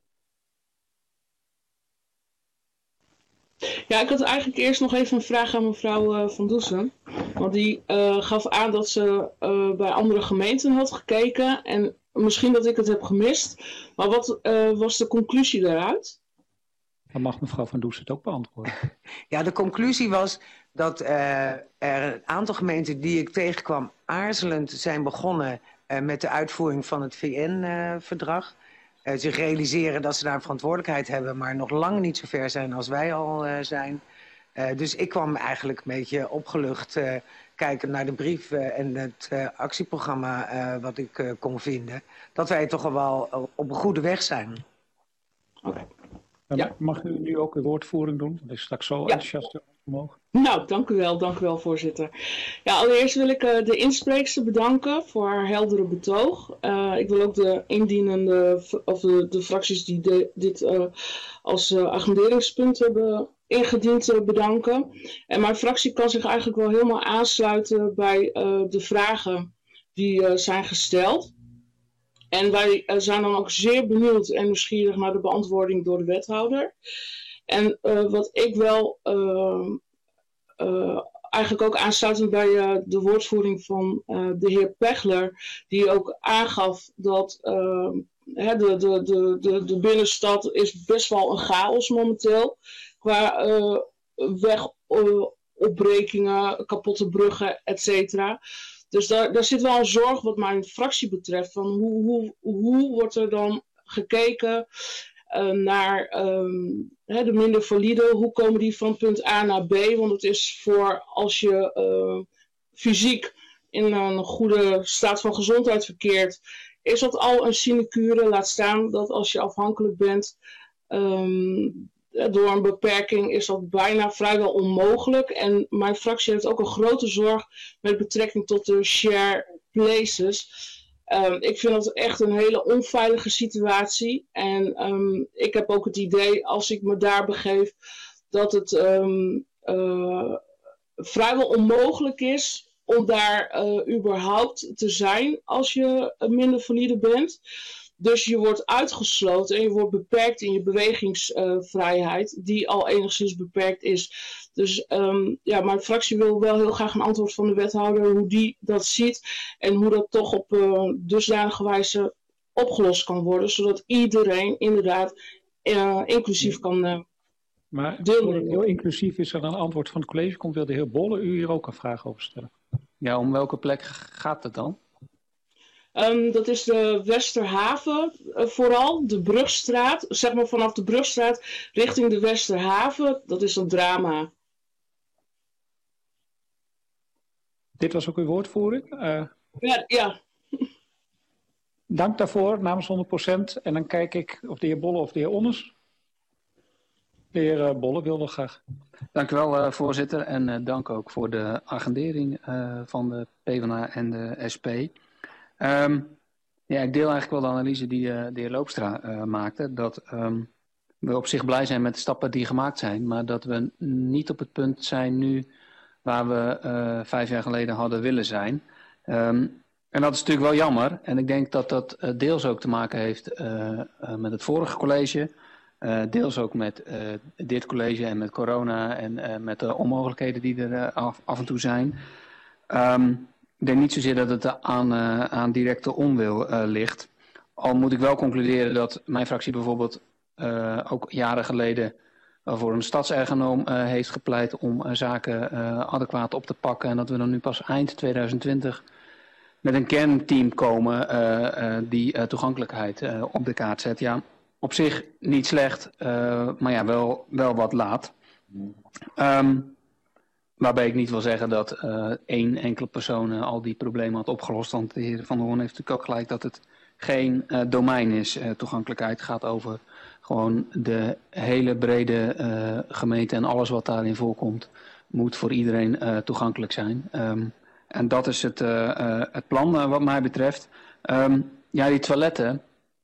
[SPEAKER 10] Ja, ik had eigenlijk eerst nog even een vraag aan mevrouw uh, Van Doesen. Want die uh, gaf aan dat ze uh, bij andere gemeenten had gekeken. En misschien dat ik het heb gemist. Maar wat uh, was de conclusie daaruit?
[SPEAKER 1] Dan mag mevrouw Van Does het ook beantwoorden.
[SPEAKER 9] Ja, de conclusie was dat uh, er een aantal gemeenten die ik tegenkwam aarzelend zijn begonnen uh, met de uitvoering van het V N-verdrag. Uh, uh, zich realiseren dat ze daar een verantwoordelijkheid hebben, maar nog lang niet zo ver zijn als wij al uh, zijn. Uh, dus ik kwam eigenlijk een beetje opgelucht uh, kijken naar de brief uh, en het uh, actieprogramma uh, wat ik uh, kon vinden. Dat wij toch al wel uh, op een goede weg zijn.
[SPEAKER 10] Oké. Okay.
[SPEAKER 1] Ja. Mag u nu ook uw woordvoering doen? Dat is straks zo
[SPEAKER 10] ja.
[SPEAKER 1] enthousiast omhoog.
[SPEAKER 10] Nou, dank u wel, dank u wel, voorzitter. Ja, allereerst wil ik uh, de inspreekster bedanken voor haar heldere betoog. Uh, ik wil ook de indienende, of de, de fracties die de, dit uh, als uh, agenderingspunt hebben ingediend uh, bedanken. En mijn fractie kan zich eigenlijk wel helemaal aansluiten bij uh, de vragen die uh, zijn gesteld. En wij uh, zijn dan ook zeer benieuwd en nieuwsgierig naar de beantwoording door de wethouder. En uh, wat ik wel uh, uh, eigenlijk ook aansluitend bij uh, de woordvoering van uh, de heer Pechler, die ook aangaf dat uh, hè, de, de, de, de, de binnenstad is best wel een chaos momenteel. Qua uh, wegopbrekingen, uh, kapotte bruggen, et cetera. Dus daar, daar zit wel een zorg wat mijn fractie betreft. Van hoe, hoe, hoe wordt er dan gekeken uh, naar um, hè, de minder valide? Hoe komen die van punt A naar B? Want het is voor als je uh, fysiek in een goede staat van gezondheid verkeert, is dat al een sinecure. Laat staan dat als je afhankelijk bent um, door een beperking is dat bijna vrijwel onmogelijk. En mijn fractie heeft ook een grote zorg met betrekking tot de share places. Um, ik vind dat echt een hele onveilige situatie. En um, ik heb ook het idee, als ik me daar begeef, dat het um, uh, vrijwel onmogelijk is om daar uh, überhaupt te zijn als je minder valide bent. Dus je wordt uitgesloten en je wordt beperkt in je bewegingsvrijheid, uh, die al enigszins beperkt is. Dus um, ja, mijn fractie wil wel heel graag een antwoord van de wethouder hoe die dat ziet en hoe dat toch op uh, dusdanige wijze opgelost kan worden, zodat iedereen inderdaad uh, inclusief kan uh,
[SPEAKER 1] maar
[SPEAKER 10] deelnemen.
[SPEAKER 1] Heel inclusief is er een antwoord van het college. Komt wil de heer Bolle u hier ook een vraag over stellen?
[SPEAKER 4] Ja, om welke plek gaat het dan?
[SPEAKER 10] Um, dat is de Westerhaven uh, vooral, de Brugstraat, zeg maar vanaf de Brugstraat richting de Westerhaven, dat is een drama.
[SPEAKER 1] Dit was ook uw woordvoering? Uh,
[SPEAKER 10] ja, ja.
[SPEAKER 1] Dank daarvoor namens honderd procent en dan kijk ik of de heer Bolle of de heer Onnes. De heer uh, Bolle wilde graag.
[SPEAKER 4] Dank u wel, uh, voorzitter, en uh, dank ook voor de agendering uh, van de PvdA en de S P. Um, ja, ik deel eigenlijk wel de analyse die uh, de heer Loopstra uh, maakte. Dat um, we op zich blij zijn met de stappen die gemaakt zijn. Maar dat we niet op het punt zijn nu waar we uh, vijf jaar geleden hadden willen zijn. Um, en dat is natuurlijk wel jammer. En ik denk dat dat uh, deels ook te maken heeft uh, uh, met het vorige college. Uh, deels ook met uh, dit college en met corona en uh, met de onmogelijkheden die er uh, af, af en toe zijn. Um, Ik denk niet zozeer dat het aan, uh, aan directe onwil uh, ligt. Al moet ik wel concluderen dat mijn fractie bijvoorbeeld uh, ook jaren geleden uh, voor een stadsergonoom uh, heeft gepleit om uh, zaken uh, adequaat op te pakken. En dat we dan nu pas eind tweeduizend twintig met een kernteam komen uh, uh, die uh, toegankelijkheid uh, op de kaart zet. Ja, op zich niet slecht, uh, maar ja, wel, wel wat laat. Um, Waarbij ik niet wil zeggen dat uh, één enkele persoon uh, al die problemen had opgelost. Want de heer Van der Hoorn heeft natuurlijk ook gelijk dat het geen uh, domein is. Uh, toegankelijkheid gaat over gewoon de hele brede uh, gemeente en alles wat daarin voorkomt moet voor iedereen uh, toegankelijk zijn. Um, en dat is het, uh, uh, het plan uh, wat mij betreft. Um, ja, die toiletten.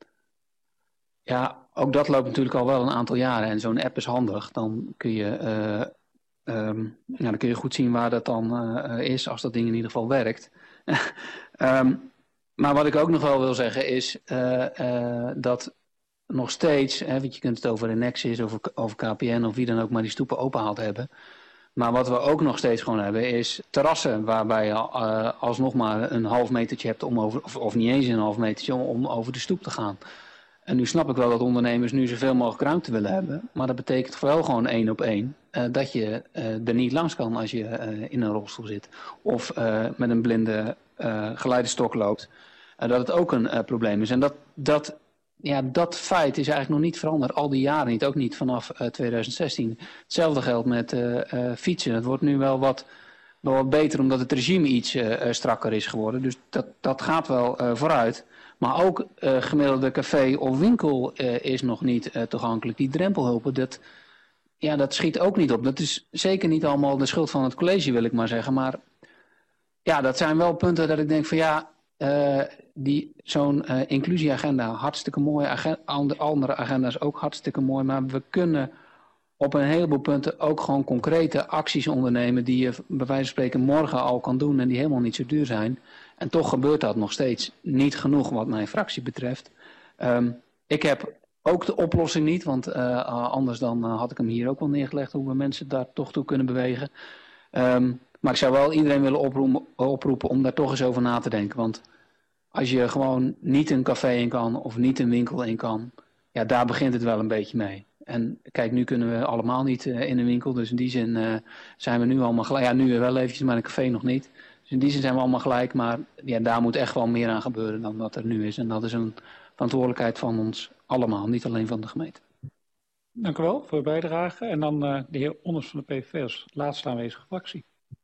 [SPEAKER 4] Ja, ook dat loopt natuurlijk al wel een aantal jaren. En zo'n app is handig. Dan kun je... Uh, Um, ja, dan kun je goed zien waar dat dan uh, is, als dat ding in ieder geval werkt. um, maar wat ik ook nog wel wil zeggen is uh, uh, dat nog steeds, hè, want je kunt het over Enexis, over, over K P N of wie dan ook maar die stoepen openhaald hebben. Maar wat we ook nog steeds gewoon hebben is terrassen waarbij je uh, alsnog maar een half metertje hebt om over, of, of niet eens een half metertje om, om over de stoep te gaan. En nu snap ik wel dat ondernemers nu zoveel mogelijk ruimte willen hebben. Maar dat betekent vooral gewoon één op één. Uh, dat je uh, er niet langs kan als je uh, in een rolstoel zit. Of uh, met een blinde uh, geleidestok loopt. Uh, dat het ook een uh, probleem is. En dat, dat, ja, dat feit is eigenlijk nog niet veranderd. Al die jaren niet. Ook niet vanaf uh, twintig zestien. Hetzelfde geldt met uh, uh, fietsen. Het wordt nu wel wat, wel wat beter omdat het regime iets uh, strakker is geworden. Dus dat, dat gaat wel uh, vooruit. Maar ook uh, gemiddelde café of winkel uh, is nog niet uh, toegankelijk. Die drempelhulpen, dat, ja, dat schiet ook niet op. Dat is zeker niet allemaal de schuld van het college, wil ik maar zeggen. Maar ja, dat zijn wel punten dat ik denk van ja, uh, die zo'n uh, inclusieagenda, hartstikke mooi. Agenda, andere agenda's ook hartstikke mooi. Maar we kunnen op een heleboel punten ook gewoon concrete acties ondernemen die je bij wijze van spreken morgen al kan doen en die helemaal niet zo duur zijn. En toch gebeurt dat nog steeds niet genoeg wat mijn fractie betreft. Um, ik heb ook de oplossing niet, want uh, anders dan uh, had ik hem hier ook wel neergelegd hoe we mensen daar toch toe kunnen bewegen. Um, maar ik zou wel iedereen willen oproepen, oproepen om daar toch eens over na te denken. Want als je gewoon niet een café in kan of niet een winkel in kan, ja, daar begint het wel een beetje mee. En kijk, nu kunnen we allemaal niet uh, in een winkel, dus in die zin uh, zijn we nu allemaal gelijk. Ja, nu wel eventjes, maar een café nog niet. Dus in die zin zijn we allemaal gelijk, maar ja, daar moet echt wel meer aan gebeuren dan wat er nu is. En dat is een verantwoordelijkheid van ons allemaal, niet alleen van de gemeente.
[SPEAKER 1] Dank u wel voor uw bijdrage. En dan uh, de heer Onders van de P V V als laatste aanwezige fractie.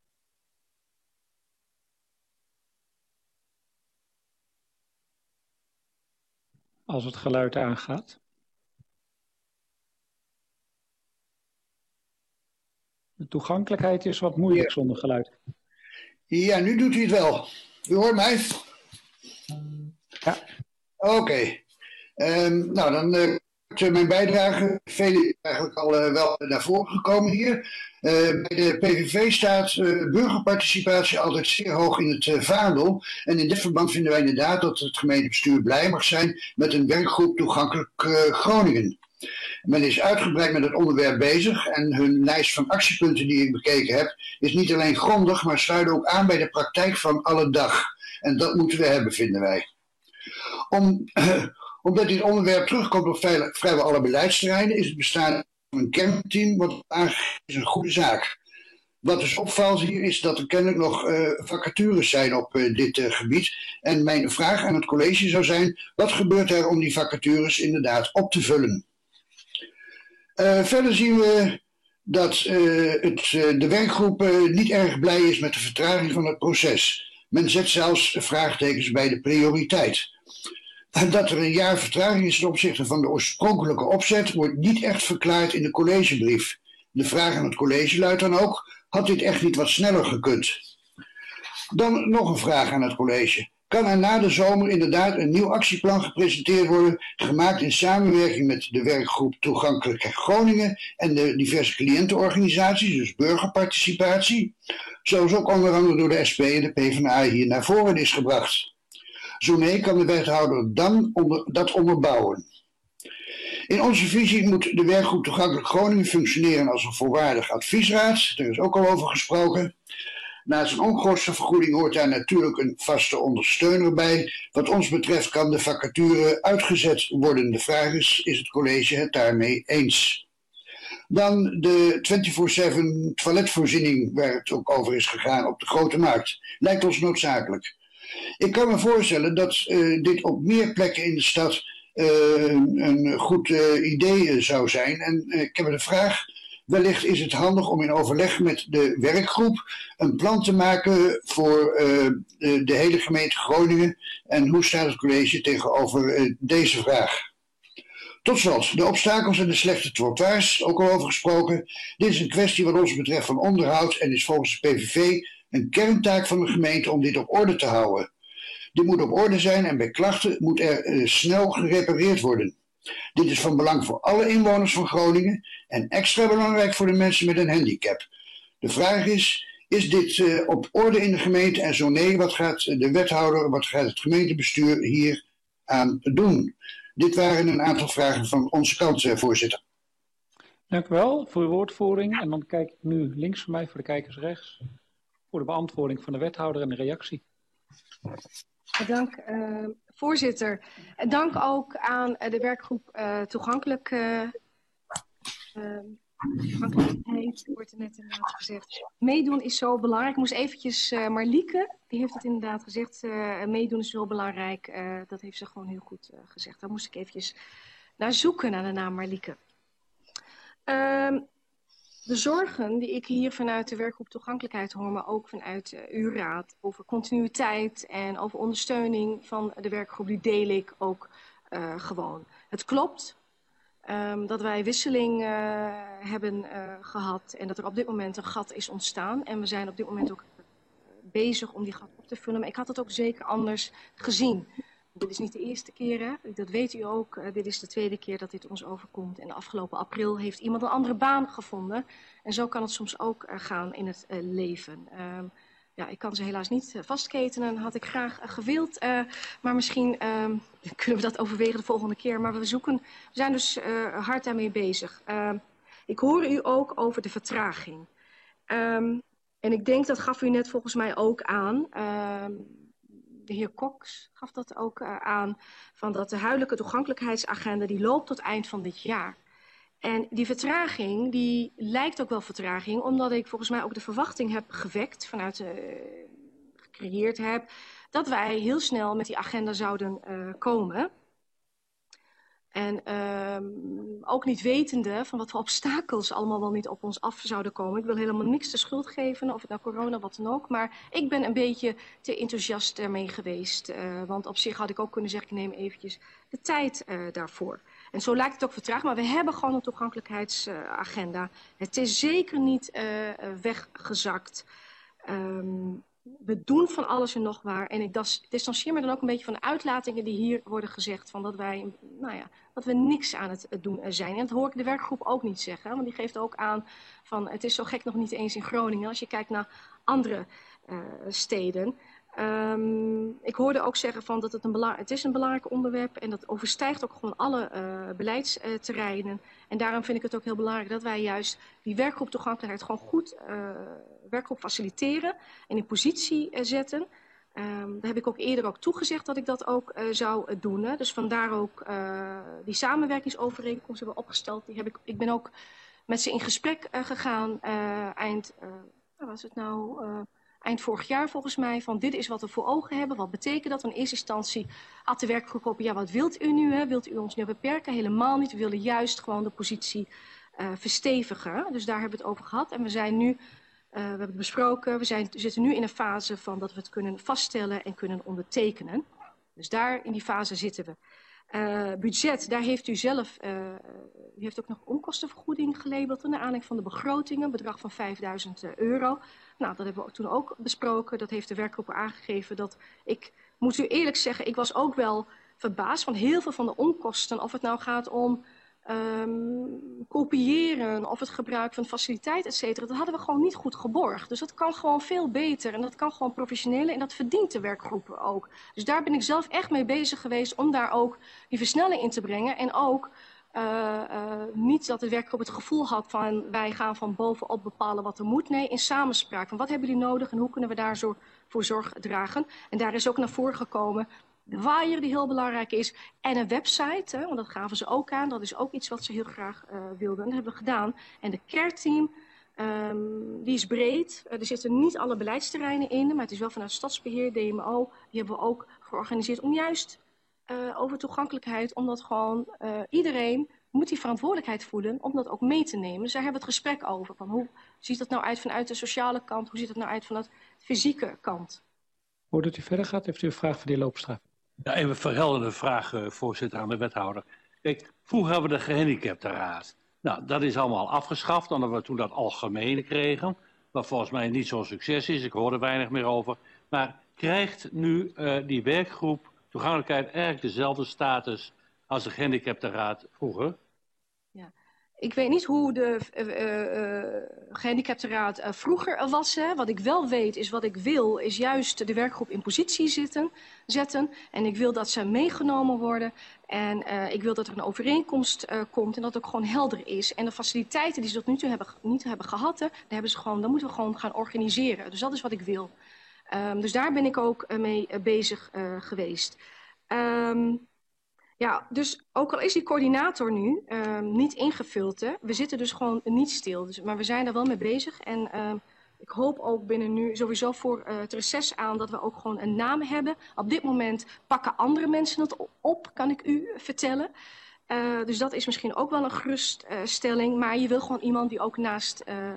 [SPEAKER 1] Als het geluid aangaat. De toegankelijkheid is wat moeilijk zonder geluid.
[SPEAKER 11] Ja, nu doet u het wel. U hoort mij?
[SPEAKER 1] Ja.
[SPEAKER 11] Oké. Okay. Um, nou, dan uh, wordt mijn bijdrage vele eigenlijk al uh, wel naar voren gekomen hier. Uh, bij de P V V staat uh, burgerparticipatie altijd zeer hoog in het uh, vaandel. En in dit verband vinden wij inderdaad dat het gemeentebestuur blij mag zijn met een werkgroep toegankelijk uh, Groningen. Men is uitgebreid met het onderwerp bezig en hun lijst van actiepunten die ik bekeken heb is niet alleen grondig, maar sluit ook aan bij de praktijk van alle dag. En dat moeten we hebben, vinden wij. Om, uh, omdat dit onderwerp terugkomt op vrijwel, vrijwel alle beleidsterreinen is het bestaan van een kernteam wat aangegeven is een goede zaak. Wat dus opvalt hier is dat er kennelijk nog uh, vacatures zijn op uh, dit uh, gebied. En mijn vraag aan het college zou zijn, wat gebeurt er om die vacatures inderdaad op te vullen? Uh, verder zien we dat uh, het, uh, de werkgroep uh, niet erg blij is met de vertraging van het proces. Men zet zelfs vraagtekens bij de prioriteit. En dat er een jaar vertraging is ten opzichte van de oorspronkelijke opzet wordt niet echt verklaard in de collegebrief. De vraag aan het college luidt dan ook, had dit echt niet wat sneller gekund? Dan nog een vraag aan het college. Kan er na de zomer inderdaad een nieuw actieplan gepresenteerd worden, gemaakt in samenwerking met de werkgroep Toegankelijkheid Groningen en de diverse cliëntenorganisaties, dus burgerparticipatie, zoals ook onder andere door de S P en de PvdA hier naar voren is gebracht. Zo nee, kan de wethouder dan onder, dat onderbouwen. In onze visie moet de werkgroep Toegankelijk Groningen functioneren als een volwaardig adviesraad, daar is ook al over gesproken. Naast een onkostenvergoeding hoort daar natuurlijk een vaste ondersteuner bij. Wat ons betreft kan de vacature uitgezet worden. De vraag is, is het college het daarmee eens? Dan de vierentwintig zeven toiletvoorziening, waar het ook over is gegaan op de Grote Markt. Lijkt ons noodzakelijk. Ik kan me voorstellen dat uh, dit op meer plekken in de stad uh, een goed uh, idee zou zijn. En uh, ik heb een vraag. Wellicht is het handig om in overleg met de werkgroep een plan te maken voor uh, de, de hele gemeente Groningen. En hoe staat het college tegenover uh, deze vraag? Tot slot, de obstakels en de slechte trottoirs, ook al over gesproken. Dit is een kwestie wat ons betreft van onderhoud en is volgens de P V V een kerntaak van de gemeente om dit op orde te houden. Dit moet op orde zijn en bij klachten moet er uh, snel gerepareerd worden. Dit is van belang voor alle inwoners van Groningen en extra belangrijk voor de mensen met een handicap. De vraag is, is dit uh, op orde in de gemeente en zo nee, wat gaat de wethouder, wat gaat het gemeentebestuur hier aan doen? Dit waren een aantal vragen van onze kant, uh, voorzitter.
[SPEAKER 1] Dank u wel voor uw woordvoering. En dan kijk ik nu links van mij, voor de kijkers rechts, voor de beantwoording van de wethouder en de reactie.
[SPEAKER 12] Dank, uh, voorzitter. Dank ook aan uh, de werkgroep uh, toegankelijk, uh, uh, toegankelijkheid, wordt er net inderdaad gezegd. Meedoen is zo belangrijk. Ik moest eventjes, uh, Marlieke, die heeft het inderdaad gezegd, uh, meedoen is zo belangrijk. Uh, dat heeft ze gewoon heel goed uh, gezegd. Daar moest ik eventjes naar zoeken, naar de naam Marlieke. Uh, De zorgen die ik hier vanuit de werkgroep toegankelijkheid hoor, maar ook vanuit uh, uw raad over continuïteit en over ondersteuning van de werkgroep, die deel ik ook uh, gewoon. Het klopt um, dat wij wisseling uh, hebben uh, gehad en dat er op dit moment een gat is ontstaan. En we zijn op dit moment ook bezig om die gat op te vullen, maar ik had het ook zeker anders gezien. Dit is niet de eerste keer, hè? Dat weet u ook. Uh, dit is de tweede keer dat dit ons overkomt. En de afgelopen april heeft iemand een andere baan gevonden. En zo kan het soms ook uh, gaan in het uh, leven. Uh, ja, ik kan ze helaas niet uh, vastketenen. Had ik graag uh, gewild. Uh, maar misschien uh, kunnen we dat overwegen de volgende keer. Maar we zoeken, we zijn dus uh, hard daarmee bezig. Uh, ik hoor u ook over de vertraging. Um, en ik denk, dat gaf u net volgens mij ook aan. Uh, De heer Cox gaf dat ook uh, aan, van dat de huidelijke toegankelijkheidsagenda die loopt tot eind van dit jaar. En die vertraging, die lijkt ook wel vertraging, omdat ik volgens mij ook de verwachting heb gewekt, vanuit uh, gecreëerd heb, dat wij heel snel met die agenda zouden uh, komen. En uh, ook niet wetende van wat voor obstakels allemaal wel niet op ons af zouden komen. Ik wil helemaal niks de schuld geven, of het nou corona, wat dan ook. Maar ik ben een beetje te enthousiast ermee geweest. Uh, want op zich had ik ook kunnen zeggen, ik neem eventjes de tijd uh, daarvoor. En zo lijkt het ook vertraagd, maar we hebben gewoon een toegankelijkheidsagenda. Uh, het is zeker niet uh, weggezakt. Um, We doen van alles en nog waar. En ik distancieer me dan ook een beetje van de uitlatingen die hier worden gezegd. Van dat wij, nou ja, dat we niks aan het doen zijn. En dat hoor ik de werkgroep ook niet zeggen. Want die geeft ook aan van het is zo gek nog niet eens in Groningen. Als je kijkt naar andere uh, steden. Um, ik hoorde ook zeggen van dat het een, belang, het is een belangrijk onderwerp. En dat overstijgt ook gewoon alle uh, beleidsterreinen. En daarom vind ik het ook heel belangrijk dat wij juist die werkgroep toegankelijkheid gewoon goed uh, werkgroep faciliteren en in positie uh, zetten. Um, daar heb ik ook eerder ook toegezegd dat ik dat ook uh, zou doen. Hè. Dus vandaar ook uh, die samenwerkingsovereenkomst hebben we opgesteld. Die heb ik, ik ben ook met ze in gesprek uh, gegaan uh, eind, uh, wat was het nou... Uh, Eind vorig jaar volgens mij, van dit is wat we voor ogen hebben. Wat betekent dat? In eerste instantie had de werkgroep op, ja wat wilt u nu? Hè? Wilt u ons nu beperken? Helemaal niet. We willen juist gewoon de positie uh, verstevigen. Dus daar hebben we het over gehad. En we zijn nu, uh, we hebben het besproken, we, zijn, we zitten nu in een fase van dat we het kunnen vaststellen en kunnen ondertekenen. Dus daar in die fase zitten we. Uh, budget, daar heeft u zelf, uh, u heeft ook nog onkostenvergoeding gelabeld naar aanleiding van de begrotingen, bedrag van vijfduizend euro. Nou, dat hebben we toen ook besproken. Dat heeft de werkgroep aangegeven. Dat ik, moet u eerlijk zeggen, ik was ook wel verbaasd van heel veel van de onkosten. Of het nou gaat om um, kopiëren of het gebruik van faciliteit, et cetera. Dat hadden we gewoon niet goed geborgd. Dus dat kan gewoon veel beter en dat kan gewoon professioneler en dat verdient de werkgroep ook. Dus daar ben ik zelf echt mee bezig geweest om daar ook die versnelling in te brengen. En ook Uh, uh, niet dat de werkgroep het gevoel had van wij gaan van bovenop bepalen wat er moet. Nee, in samenspraak van wat hebben jullie nodig en hoe kunnen we daar zo voor zorg dragen. En daar is ook naar voren gekomen de waaier die heel belangrijk is en een website. Hè, want dat gaven ze ook aan. Dat is ook iets wat ze heel graag uh, wilden. En dat hebben we gedaan. En de care team, um, die is breed. Uh, er zitten niet alle beleidsterreinen in, maar het is wel vanuit Stadsbeheer, D M O. Die hebben we ook georganiseerd om juist Uh, over toegankelijkheid, omdat gewoon uh, iedereen moet die verantwoordelijkheid voelen om dat ook mee te nemen. Dus daar hebben we het gesprek over. Van hoe ziet dat nou uit vanuit de sociale kant? Hoe ziet dat nou uit vanuit de fysieke kant?
[SPEAKER 1] Voordat u verder gaat, heeft u een vraag voor de heer Loopstra.
[SPEAKER 6] Ja, even een verhelderende vraag, uh, voorzitter, aan de wethouder. Kijk, vroeger hebben we de gehandicaptenraad. Nou, dat is allemaal afgeschaft, omdat we toen dat algemene kregen. Wat volgens mij niet zo'n succes is. Ik hoor er weinig meer over. Maar krijgt nu uh, die werkgroep toegankelijkheid eigenlijk dezelfde status als de gehandicaptenraad vroeger?
[SPEAKER 12] Ja. Ik weet niet hoe de uh, uh, gehandicaptenraad uh, vroeger was. Hè. Wat ik wel weet is wat ik wil, is juist de werkgroep in positie zitten, zetten. En ik wil dat ze meegenomen worden. En uh, ik wil dat er een overeenkomst uh, komt en dat het ook gewoon helder is. En de faciliteiten die ze tot nu toe hebben, niet hebben gehad, hè, daar hebben ze gewoon, dan moeten we gewoon gaan organiseren. Dus dat is wat ik wil. Um, dus daar ben ik ook uh, mee uh, bezig uh, geweest. Um, ja, dus ook al is die coördinator nu um, niet ingevuld, hè, we zitten dus gewoon niet stil. Dus, maar we zijn daar wel mee bezig. En um, ik hoop ook binnen nu sowieso voor uh, het reces aan dat we ook gewoon een naam hebben. Op dit moment pakken andere mensen het op, kan ik u vertellen. Uh, dus dat is misschien ook wel een geruststelling. Uh, maar je wil gewoon iemand die ook naast uh,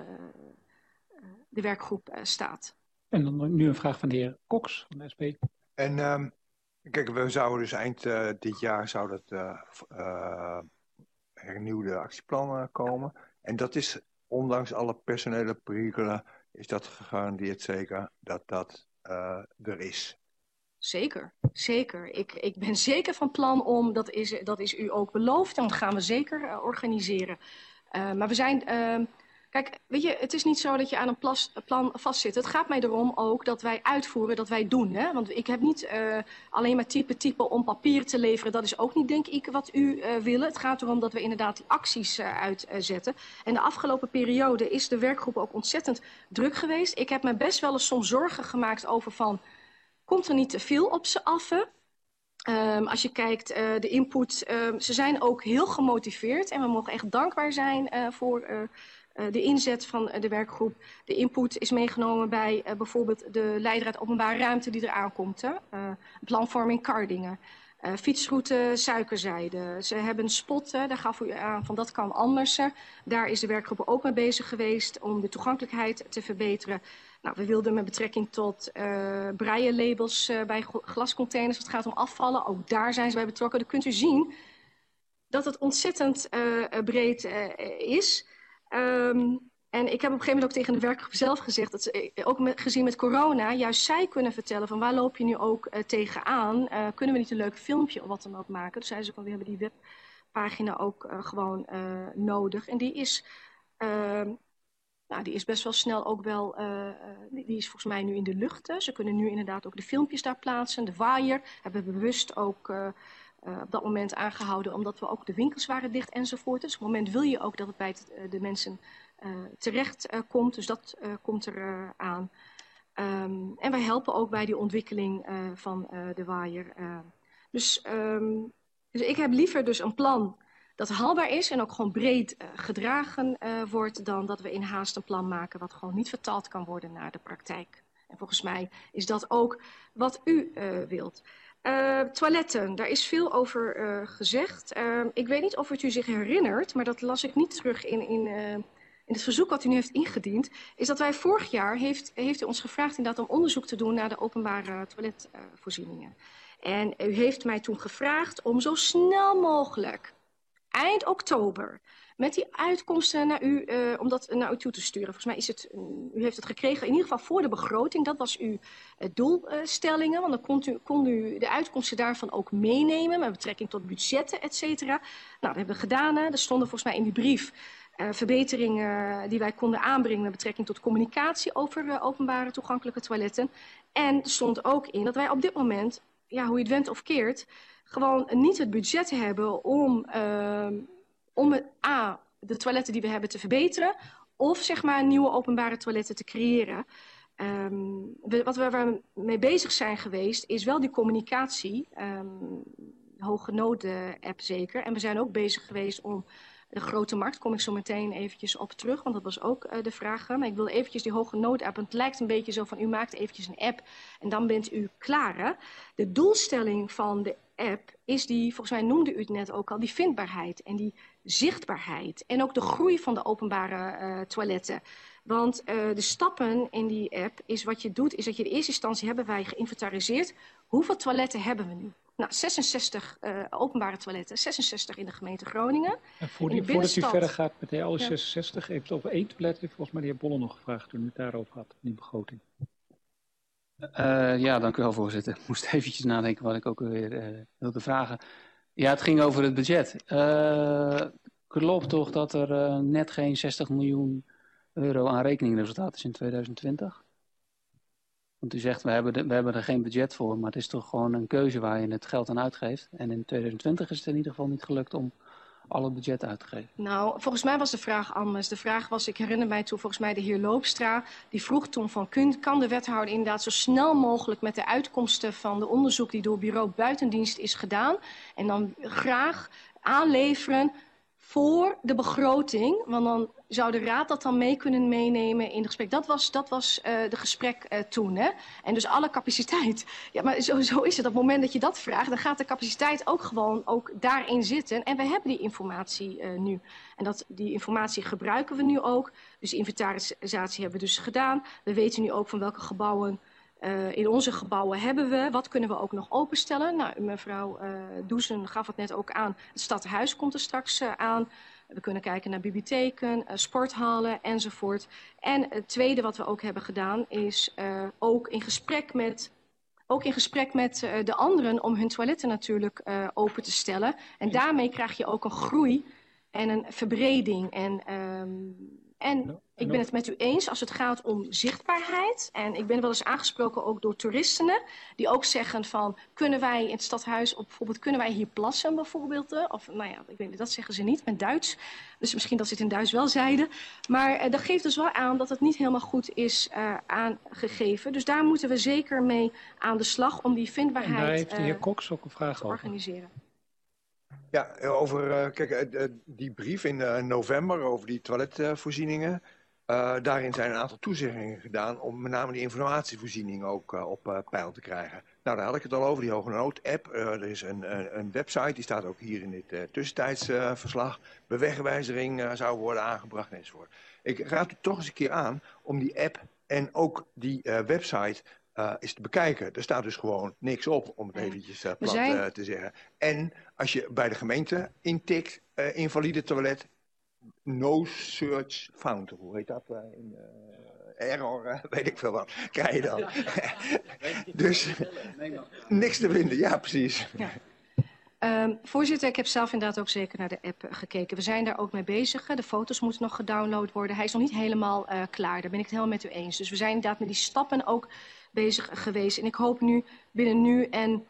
[SPEAKER 12] de werkgroep uh, staat.
[SPEAKER 1] En dan nu een vraag van de heer Cox van de S P.
[SPEAKER 3] En um, kijk, we zouden dus eind uh, dit jaar zou dat uh, uh, hernieuwde actieplan komen. En dat is, ondanks alle personele perikelen, is dat gegarandeerd zeker dat dat uh, er is.
[SPEAKER 12] Zeker, zeker. Ik, ik ben zeker van plan om, dat is, dat is u ook beloofd, en dat gaan we zeker uh, organiseren. Uh, maar we zijn, uh, kijk, weet je, het is niet zo dat je aan een plas, plan vastzit. Het gaat mij erom ook dat wij uitvoeren, dat wij doen. Hè? Want ik heb niet uh, alleen maar type type om papier te leveren. Dat is ook niet, denk ik, wat u uh, wil. Het gaat erom dat we inderdaad die acties uh, uitzetten. En de afgelopen periode is de werkgroep ook ontzettend druk geweest. Ik heb me best wel eens soms zorgen gemaakt over van, komt er niet te veel op ze af? Um, als je kijkt, uh, de input, uh, ze zijn ook heel gemotiveerd. En we mogen echt dankbaar zijn uh, voor uh, uh, de inzet van uh, de werkgroep. De input is meegenomen bij uh, bijvoorbeeld de leidraad openbare ruimte die er aankomt. Hè? Uh, planvorming Kardingen. Uh, fietsroute Suikerzijde. Ze hebben een spot, hè, daar gaf u aan van dat kan anders. Hè. Daar is de werkgroep ook mee bezig geweest om de toegankelijkheid te verbeteren. Nou, we wilden met betrekking tot uh, braille-labels uh, bij glascontainers. Het gaat om afvallen, ook daar zijn ze bij betrokken. Dan kunt u zien dat het ontzettend uh, breed uh, is. Um, en ik heb op een gegeven moment ook tegen de werkgroep zelf gezegd, dat ze, ook met, gezien met corona, juist zij kunnen vertellen van waar loop je nu ook uh, tegenaan. Uh, kunnen we niet een leuk filmpje of wat dan ook maken? Toen zeiden ze van, we hebben die webpagina ook uh, gewoon uh, nodig. En die is, uh, nou, die is best wel snel ook wel, uh, die, die is volgens mij nu in de lucht. Hè. Ze kunnen nu inderdaad ook de filmpjes daar plaatsen. De waaier hebben we bewust ook uh, uh, op dat moment aangehouden, omdat we ook de winkels waren dicht enzovoort. Dus op het moment wil je ook dat het bij het, uh, de mensen Uh, terecht uh, komt, dus dat uh, komt er uh, aan. Um, en wij helpen ook bij die ontwikkeling uh, van uh, de waaier. Uh, dus, um, dus ik heb liever dus een plan dat haalbaar is en ook gewoon breed uh, gedragen uh, wordt, dan dat we in haast een plan maken wat gewoon niet vertaald kan worden naar de praktijk. En volgens mij is dat ook wat u uh, wilt. Uh, toiletten, daar is veel over uh, gezegd. Uh, ik weet niet of het u zich herinnert, maar dat las ik niet terug in... in uh, in het verzoek wat u nu heeft ingediend, is dat wij vorig jaar, heeft, heeft u ons gevraagd inderdaad om onderzoek te doen naar de openbare toiletvoorzieningen. Uh, en u heeft mij toen gevraagd om zo snel mogelijk, eind oktober, met die uitkomsten naar u, uh, om dat naar u toe te sturen. Volgens mij is het, uh, u heeft het gekregen in ieder geval voor de begroting, dat was uw uh, doelstellingen, want dan kon u, kon u de uitkomsten daarvan ook meenemen, met betrekking tot budgetten, et cetera. Nou, dat hebben we gedaan, hè. Er stonden volgens mij in die brief Uh, verbeteringen die wij konden aanbrengen met betrekking tot communicatie over uh, openbare toegankelijke toiletten. En er stond ook in dat wij op dit moment, ja, hoe je het went of keert, gewoon niet het budget hebben om, uh, om het, A, de toiletten die we hebben te verbeteren, of zeg maar nieuwe openbare toiletten te creëren. Um, we, wat we waar mee bezig zijn geweest is wel die communicatie, um, hoge nood-app zeker. En we zijn ook bezig geweest om de grote markt, kom ik zo meteen eventjes op terug, want dat was ook uh, de vraag. Maar ik wil eventjes die hoge nood-app, het lijkt een beetje zo van u maakt eventjes een app en dan bent u klaar. Hè? De doelstelling van de app is die, volgens mij noemde u het net ook al, die vindbaarheid en die zichtbaarheid. En ook de groei van de openbare uh, toiletten. Want uh, de stappen in die app is wat je doet, is dat je in eerste instantie hebben wij geïnventariseerd. Hoeveel toiletten hebben we nu? Nou, zesenzestig uh, openbare toiletten, zesenzestig in de gemeente Groningen.
[SPEAKER 1] En voor die,
[SPEAKER 12] in de
[SPEAKER 1] voordat u verder gaat met de alle
[SPEAKER 12] ja.
[SPEAKER 1] zesenzestig, heeft het over één toilet, heeft volgens mij de heer Bolle nog gevraagd toen u het daarover had, in die begroting.
[SPEAKER 4] Uh, ja, dank u wel, voorzitter. Ik moest eventjes nadenken wat ik ook weer uh, wilde vragen. Ja, het ging over het budget. Uh, klopt toch dat er uh, net geen zestig miljoen euro aan rekeningresultaat is in tweeduizend twintig? Want u zegt, we hebben, de, we hebben er geen budget voor, maar het is toch gewoon een keuze waar je het geld aan uitgeeft. En in tweeduizend twintig is het in ieder geval niet gelukt om al het budget uitgegeven?
[SPEAKER 12] Nou, volgens mij was de vraag anders. De vraag was, ik herinner mij toen volgens mij de heer Loopstra, die vroeg toen van, kun, kan de wethouder inderdaad zo snel mogelijk met de uitkomsten van de onderzoek die door bureau buitendienst is gedaan, en dan graag aanleveren voor de begroting, want dan zou de raad dat dan mee kunnen meenemen in het gesprek. Dat was, dat was uh, de gesprek uh, toen. Hè? En dus alle capaciteit. Ja, maar zo, zo is het. Op het moment dat je dat vraagt, dan gaat de capaciteit ook gewoon ook daarin zitten. En we hebben die informatie uh, nu. En dat, die informatie gebruiken we nu ook. Dus die inventarisatie hebben we dus gedaan. We weten nu ook van welke gebouwen, uh, in onze gebouwen hebben we. Wat kunnen we ook nog openstellen? Nou, mevrouw uh, Doesen gaf het net ook aan. Het stadhuis komt er straks uh, aan. We kunnen kijken naar bibliotheken, uh, sporthallen enzovoort. En het tweede wat we ook hebben gedaan is uh, ook in gesprek met, ook in gesprek met uh, de anderen om hun toiletten natuurlijk uh, open te stellen. En daarmee krijg je ook een groei en een verbreding. En, um, en ik ben het met u eens als het gaat om zichtbaarheid. En ik ben wel eens aangesproken ook door toeristen die ook zeggen van, kunnen wij in het stadhuis, op, bijvoorbeeld, kunnen wij hier plassen bijvoorbeeld? Of nou ja, ik weet niet, dat zeggen ze niet met Duits. Dus misschien dat ze het in Duits wel zeiden. Maar uh, dat geeft dus wel aan dat het niet helemaal goed is uh, aangegeven. Dus daar moeten we zeker mee aan de slag om die vindbaarheid
[SPEAKER 1] en daar heeft de heer
[SPEAKER 12] uh,
[SPEAKER 1] Cox ook een vraag
[SPEAKER 12] te
[SPEAKER 1] over.
[SPEAKER 12] organiseren.
[SPEAKER 3] Ja, over uh, kijk, uh, die brief in uh, november over die toiletvoorzieningen. Uh, daarin zijn een aantal toezeggingen gedaan om met name die informatievoorziening ook uh, op uh, peil te krijgen. Nou, daar had ik het al over, die Hoge Nood app. Uh, er is een, een, een website, die staat ook hier in dit uh, tussentijdsverslag. Uh, Bewegwijzering uh, zou worden aangebracht enzovoort. Ik raad u toch eens een keer aan om die app en ook die uh, website uh, eens te bekijken. Er staat dus gewoon niks op, om het eventjes uh, plat zijn... uh, te zeggen. En als je bij de gemeente intikt, uh, invalide toilet, no search found, hoe heet dat? Uh, in, uh, error, uh, weet ik veel wat, krijg je dan. Dus niks te vinden, ja precies. Ja.
[SPEAKER 12] Um, voorzitter, ik heb zelf inderdaad ook zeker naar de app uh, gekeken. We zijn daar ook mee bezig. De foto's moeten nog gedownload worden. Hij is nog niet helemaal uh, klaar, daar ben ik het helemaal met u eens. Dus we zijn inderdaad met die stappen ook bezig geweest. En ik hoop nu binnen nu en...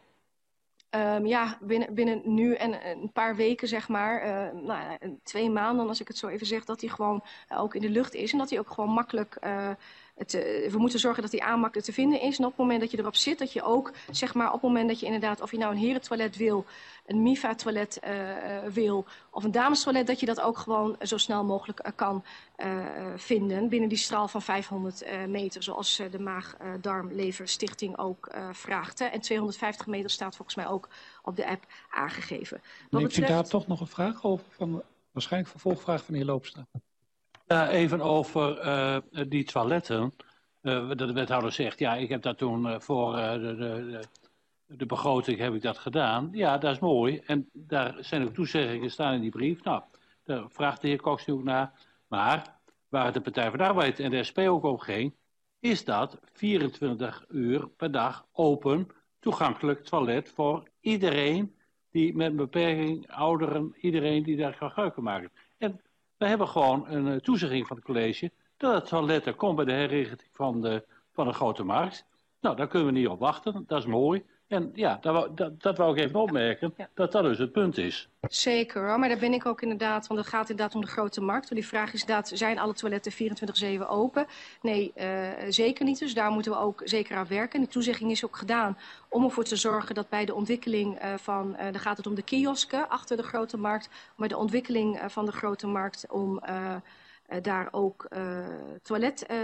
[SPEAKER 12] Um, ja, binnen, binnen nu en een paar weken, zeg maar, uh, nou, twee maanden, als ik het zo even zeg, dat hij gewoon uh, ook in de lucht is. En dat hij ook gewoon makkelijk, uh, het, uh, we moeten zorgen dat hij aanmakkelijk te vinden is. En op het moment dat je erop zit, dat je ook, zeg maar, op het moment dat je inderdaad, of je nou een herentoilet wil, een MIFA-toilet uh, wil, of een damestoilet, dat je dat ook gewoon zo snel mogelijk uh, kan uh, vinden binnen die straal van vijfhonderd uh, meter, zoals uh, de Maag-Darm-Lever-Stichting ook uh, vraagt. Hè. En tweehonderdvijftig meter staat volgens mij ook op de app aangegeven. Wat
[SPEAKER 1] Heeft betreft... u daar toch nog een vraag over? Van, waarschijnlijk vervolgvraag van de heer Loopstra.
[SPEAKER 6] Ja, even over uh, die toiletten. Uh, de wethouder zegt, ja, ik heb dat toen uh, voor uh, de, de, de, de begroting heb ik dat gedaan. Ja, dat is mooi. En daar zijn ook toezeggingen staan in die brief. Nou, daar vraagt de heer Cox nu ook naar. Maar waar de Partij van de Arbeid en de S P ook op ging, is dat vierentwintig uur per dag open, toegankelijk toilet voor iedereen die met een beperking, ouderen, iedereen die daar gebruik kan maken. En we hebben gewoon een uh, toezegging van het college dat het toilet er komt bij de herrichting van de, van de Grote Markt. Nou, daar kunnen we niet op wachten. Dat is mooi. En ja, dat, dat, dat wou ik even opmerken, ja. dat dat dus het punt is.
[SPEAKER 12] Zeker hoor, maar daar ben ik ook inderdaad, want het gaat inderdaad om de Grote Markt. Die vraag is inderdaad, zijn alle toiletten vierentwintig zeven open? Nee, uh, zeker niet. Dus daar moeten we ook zeker aan werken. Die toezegging is ook gedaan om ervoor te zorgen dat bij de ontwikkeling uh, van, uh, dan gaat het om de kiosken achter de Grote Markt, maar de ontwikkeling uh, van de Grote Markt om uh, uh, daar ook uh, toilet, uh,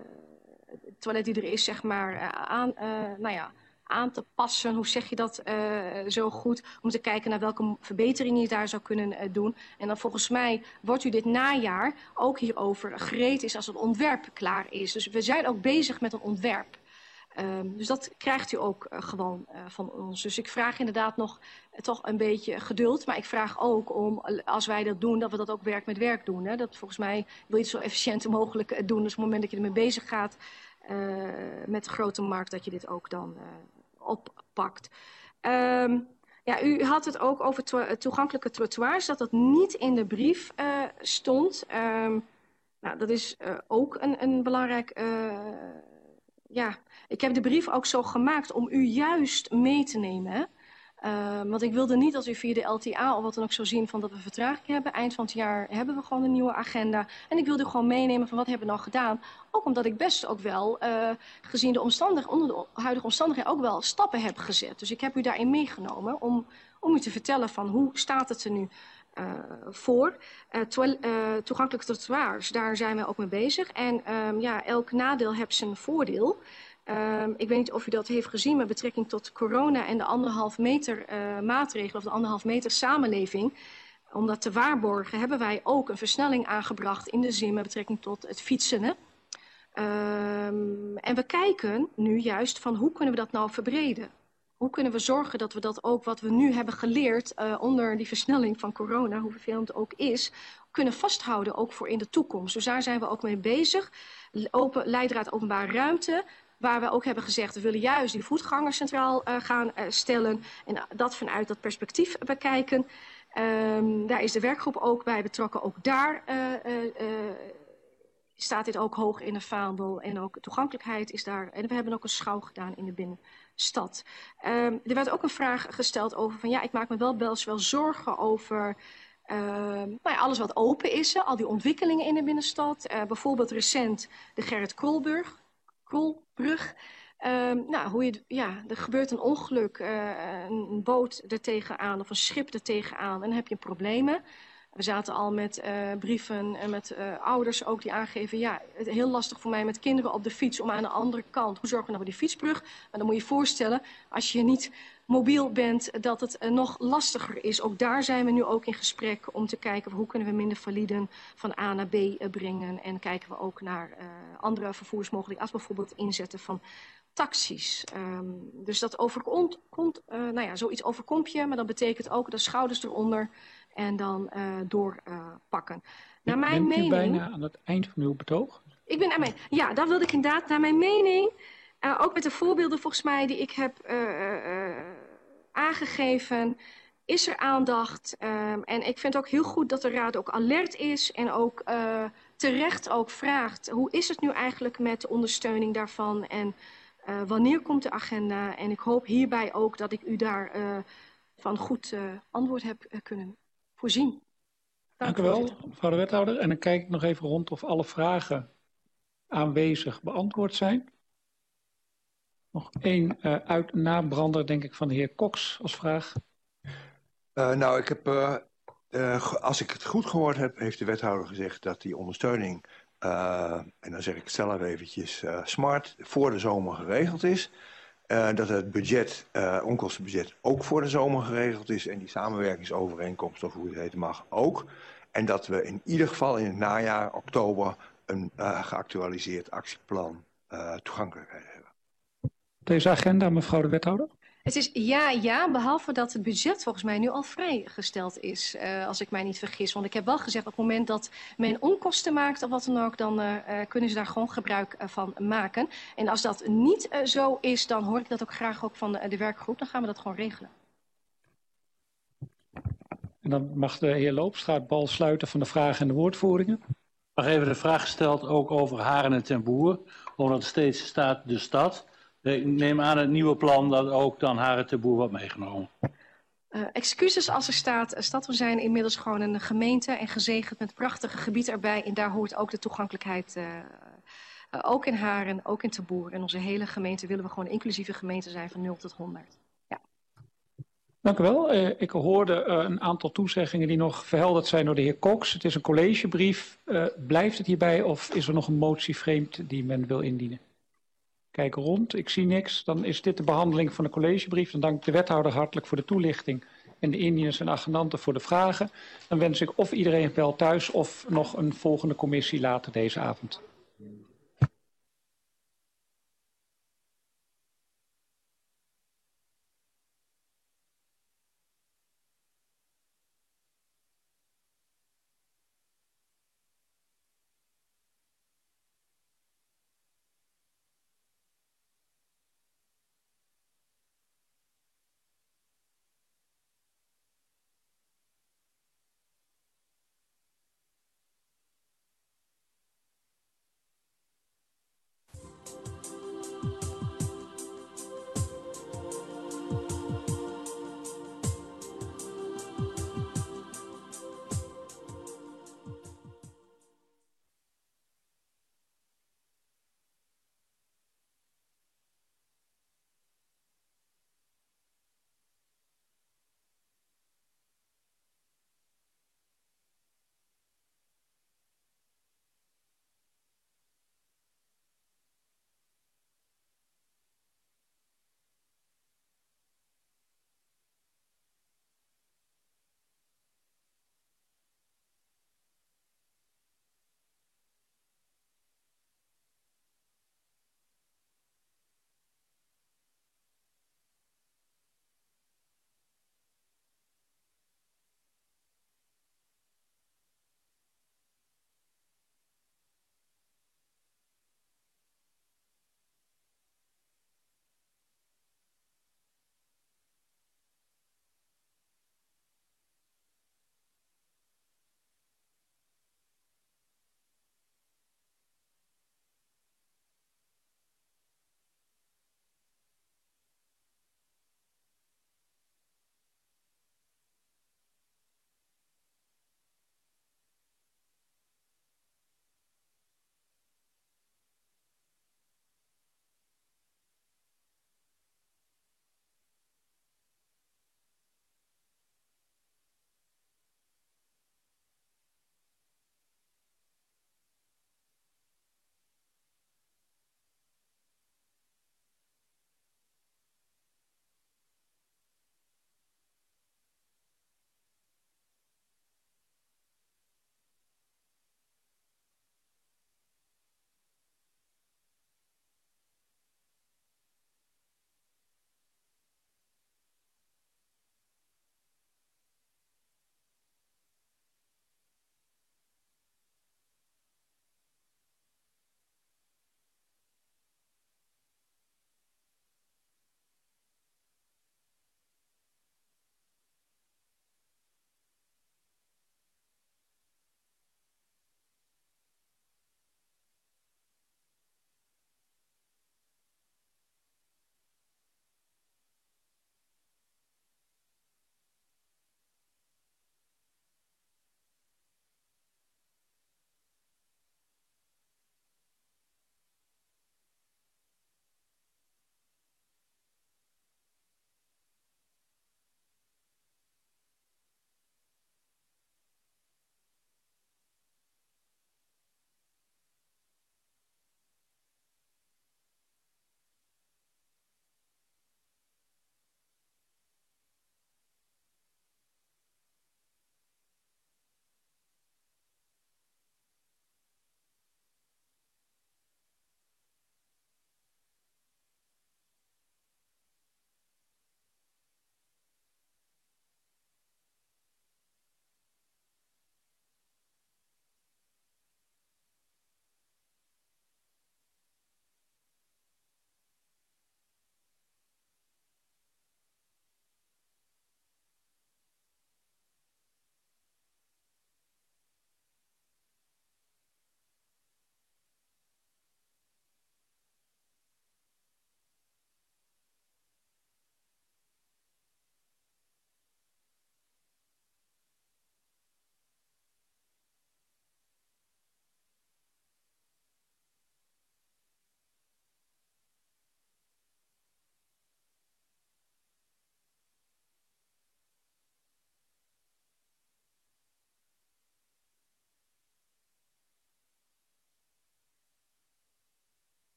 [SPEAKER 12] toilet die er is, zeg maar, uh, aan, uh, nou ja, aan te passen, hoe zeg je dat uh, zo goed, om te kijken naar welke verbeteringen je daar zou kunnen uh, doen. En dan volgens mij wordt u dit najaar ook hierover gereed is als het ontwerp klaar is. Dus we zijn ook bezig met een ontwerp. Um, dus dat krijgt u ook uh, gewoon uh, van ons. Dus ik vraag inderdaad nog uh, toch een beetje geduld. Maar ik vraag ook om, als wij dat doen, dat we dat ook werk met werk doen. Hè? Dat volgens mij wil je het zo efficiënt mogelijk uh, doen. Dus op het moment dat je ermee bezig gaat uh, met de Grote Markt, dat je dit ook dan uh, oppakt. Um, ja, u had het ook over to toegankelijke trottoirs, dat dat niet in de brief uh, stond. Um, nou, dat is uh, ook een, een belangrijk... Uh, ja, ik heb de brief ook zo gemaakt om u juist mee te nemen. Hè? Uh, want ik wilde niet dat u via de L T A of wat dan ook zou zien van dat we vertraging hebben. Eind van het jaar hebben we gewoon een nieuwe agenda. En ik wilde u gewoon meenemen van wat hebben we nou gedaan. Ook omdat ik best ook wel, uh, gezien de omstandigheden, onder de huidige omstandigheden, ook wel stappen heb gezet. Dus ik heb u daarin meegenomen om, om u te vertellen van hoe staat het er nu uh, voor. Uh, toel, uh, toegankelijke trottoirs, daar zijn we ook mee bezig. En um, ja, elk nadeel heeft zijn voordeel. Um, ik weet niet of u dat heeft gezien met betrekking tot corona en de anderhalf meter uh, maatregelen of de anderhalf meter samenleving. Om dat te waarborgen hebben wij ook een versnelling aangebracht in de zin met betrekking tot het fietsen. Hè? Um, en we kijken nu juist van hoe kunnen we dat nou verbreden? Hoe kunnen we zorgen dat we dat ook wat we nu hebben geleerd uh, onder die versnelling van corona, hoe vervelend het ook is, kunnen vasthouden ook voor in de toekomst. Dus daar zijn we ook mee bezig. Open, leidraad openbare ruimte. Waar we ook hebben gezegd, we willen juist die voetgangers centraal uh, gaan uh, stellen. En uh, dat vanuit dat perspectief bekijken. Um, daar is de werkgroep ook bij betrokken. Ook daar uh, uh, uh, staat dit ook hoog in de vaandel. En ook toegankelijkheid is daar. En we hebben ook een schouw gedaan in de binnenstad. Um, er werd ook een vraag gesteld over van ja, ik maak me wel best wel zorgen over Uh, nou ja, alles wat open is, al die ontwikkelingen in de binnenstad. Uh, bijvoorbeeld recent de Gerrit Krolburg. Krolbrug. Uh, nou, hoe je, ja, er gebeurt een ongeluk, uh, een boot er tegenaan of een schip er tegenaan en dan heb je problemen. We zaten al met uh, brieven en met uh, ouders ook die aangeven, ja, het is heel lastig voor mij met kinderen op de fiets om aan de andere kant. Hoe zorgen we nou voor die fietsbrug? Maar dan moet je je voorstellen, als je niet mobiel bent, dat het uh, nog lastiger is. Ook daar zijn we nu ook in gesprek om te kijken hoe kunnen we minder validen van A naar B uh, brengen. En kijken we ook naar uh, andere vervoersmogelijkheden, als bijvoorbeeld het inzetten van taxis. Um, dus dat overkomt, komt, uh, nou ja, zoiets overkomt je, maar dat betekent ook de schouders eronder en dan uh, doorpakken. Uh, naar mijn
[SPEAKER 1] Bent u
[SPEAKER 12] mening.
[SPEAKER 1] bijna aan het eind van uw betoog?
[SPEAKER 12] Ik ben aan mijn, ja, dat wilde ik inderdaad, naar mijn mening. Uh, ook met de voorbeelden volgens mij die ik heb uh, uh, aangegeven, is er aandacht. Um, en ik vind ook heel goed dat de Raad ook alert is en ook uh, terecht ook vraagt, hoe is het nu eigenlijk met de ondersteuning daarvan en uh, wanneer komt de agenda? En ik hoop hierbij ook dat ik u daar uh, van goed uh, antwoord heb uh, kunnen voorzien. Dank,
[SPEAKER 1] Dank u wel, mevrouw de wethouder. En dan kijk ik nog even rond of alle vragen aanwezig beantwoord zijn. Nog één uh, uit nabrander, denk ik, van de heer Cox als vraag.
[SPEAKER 3] Uh, nou, ik heb, uh, uh, als ik het goed gehoord heb, heeft de wethouder gezegd dat die ondersteuning, uh, en dan zeg ik het zelf eventjes, uh, smart, voor de zomer geregeld is. Uh, dat het budget, uh, onkostenbudget ook voor de zomer geregeld is en die samenwerkingsovereenkomst, of hoe het heten mag, ook. En dat we in ieder geval in het najaar, oktober, een uh, geactualiseerd actieplan uh, toegankelijkheid hebben.
[SPEAKER 1] Deze agenda, mevrouw de wethouder?
[SPEAKER 12] Het is ja, ja, behalve dat het budget volgens mij nu al vrijgesteld is, uh, als ik mij niet vergis. Want ik heb wel gezegd, op het moment dat men onkosten maakt of wat dan ook, dan uh, kunnen ze daar gewoon gebruik uh, van maken. En als dat niet uh, zo is, dan hoor ik dat ook graag ook van de, de werkgroep. Dan gaan we dat gewoon regelen.
[SPEAKER 1] En dan mag de heer Loopstra het bal sluiten van de vragen en de woordvoeringen.
[SPEAKER 6] Nog even de vraag gesteld ook over Haren en Ten Boer, omdat er steeds staat de stad. Ik neem aan het nieuwe plan dat ook dan Haren Ten Boer wordt meegenomen.
[SPEAKER 12] Uh, excuses als er staat, uh, stad, we zijn inmiddels gewoon een gemeente en gezegend met prachtige gebied erbij. En daar hoort ook de toegankelijkheid, uh, uh, ook in Haren, ook in Ten Boer. En onze hele gemeente willen we gewoon een inclusieve gemeente zijn van nul tot honderd. Ja.
[SPEAKER 1] Dank u wel. Uh, ik hoorde uh, een aantal toezeggingen die nog verhelderd zijn door de heer Cox. Het is een collegebrief. Uh, blijft het hierbij of is er nog een motie vreemd die men wil indienen? Kijk rond, ik zie niks. Dan is dit de behandeling van de collegebrief. Dan dank ik de wethouder hartelijk voor de toelichting en de indieners en agendanten voor de vragen. Dan wens ik of iedereen wel thuis of nog een volgende commissie later deze avond.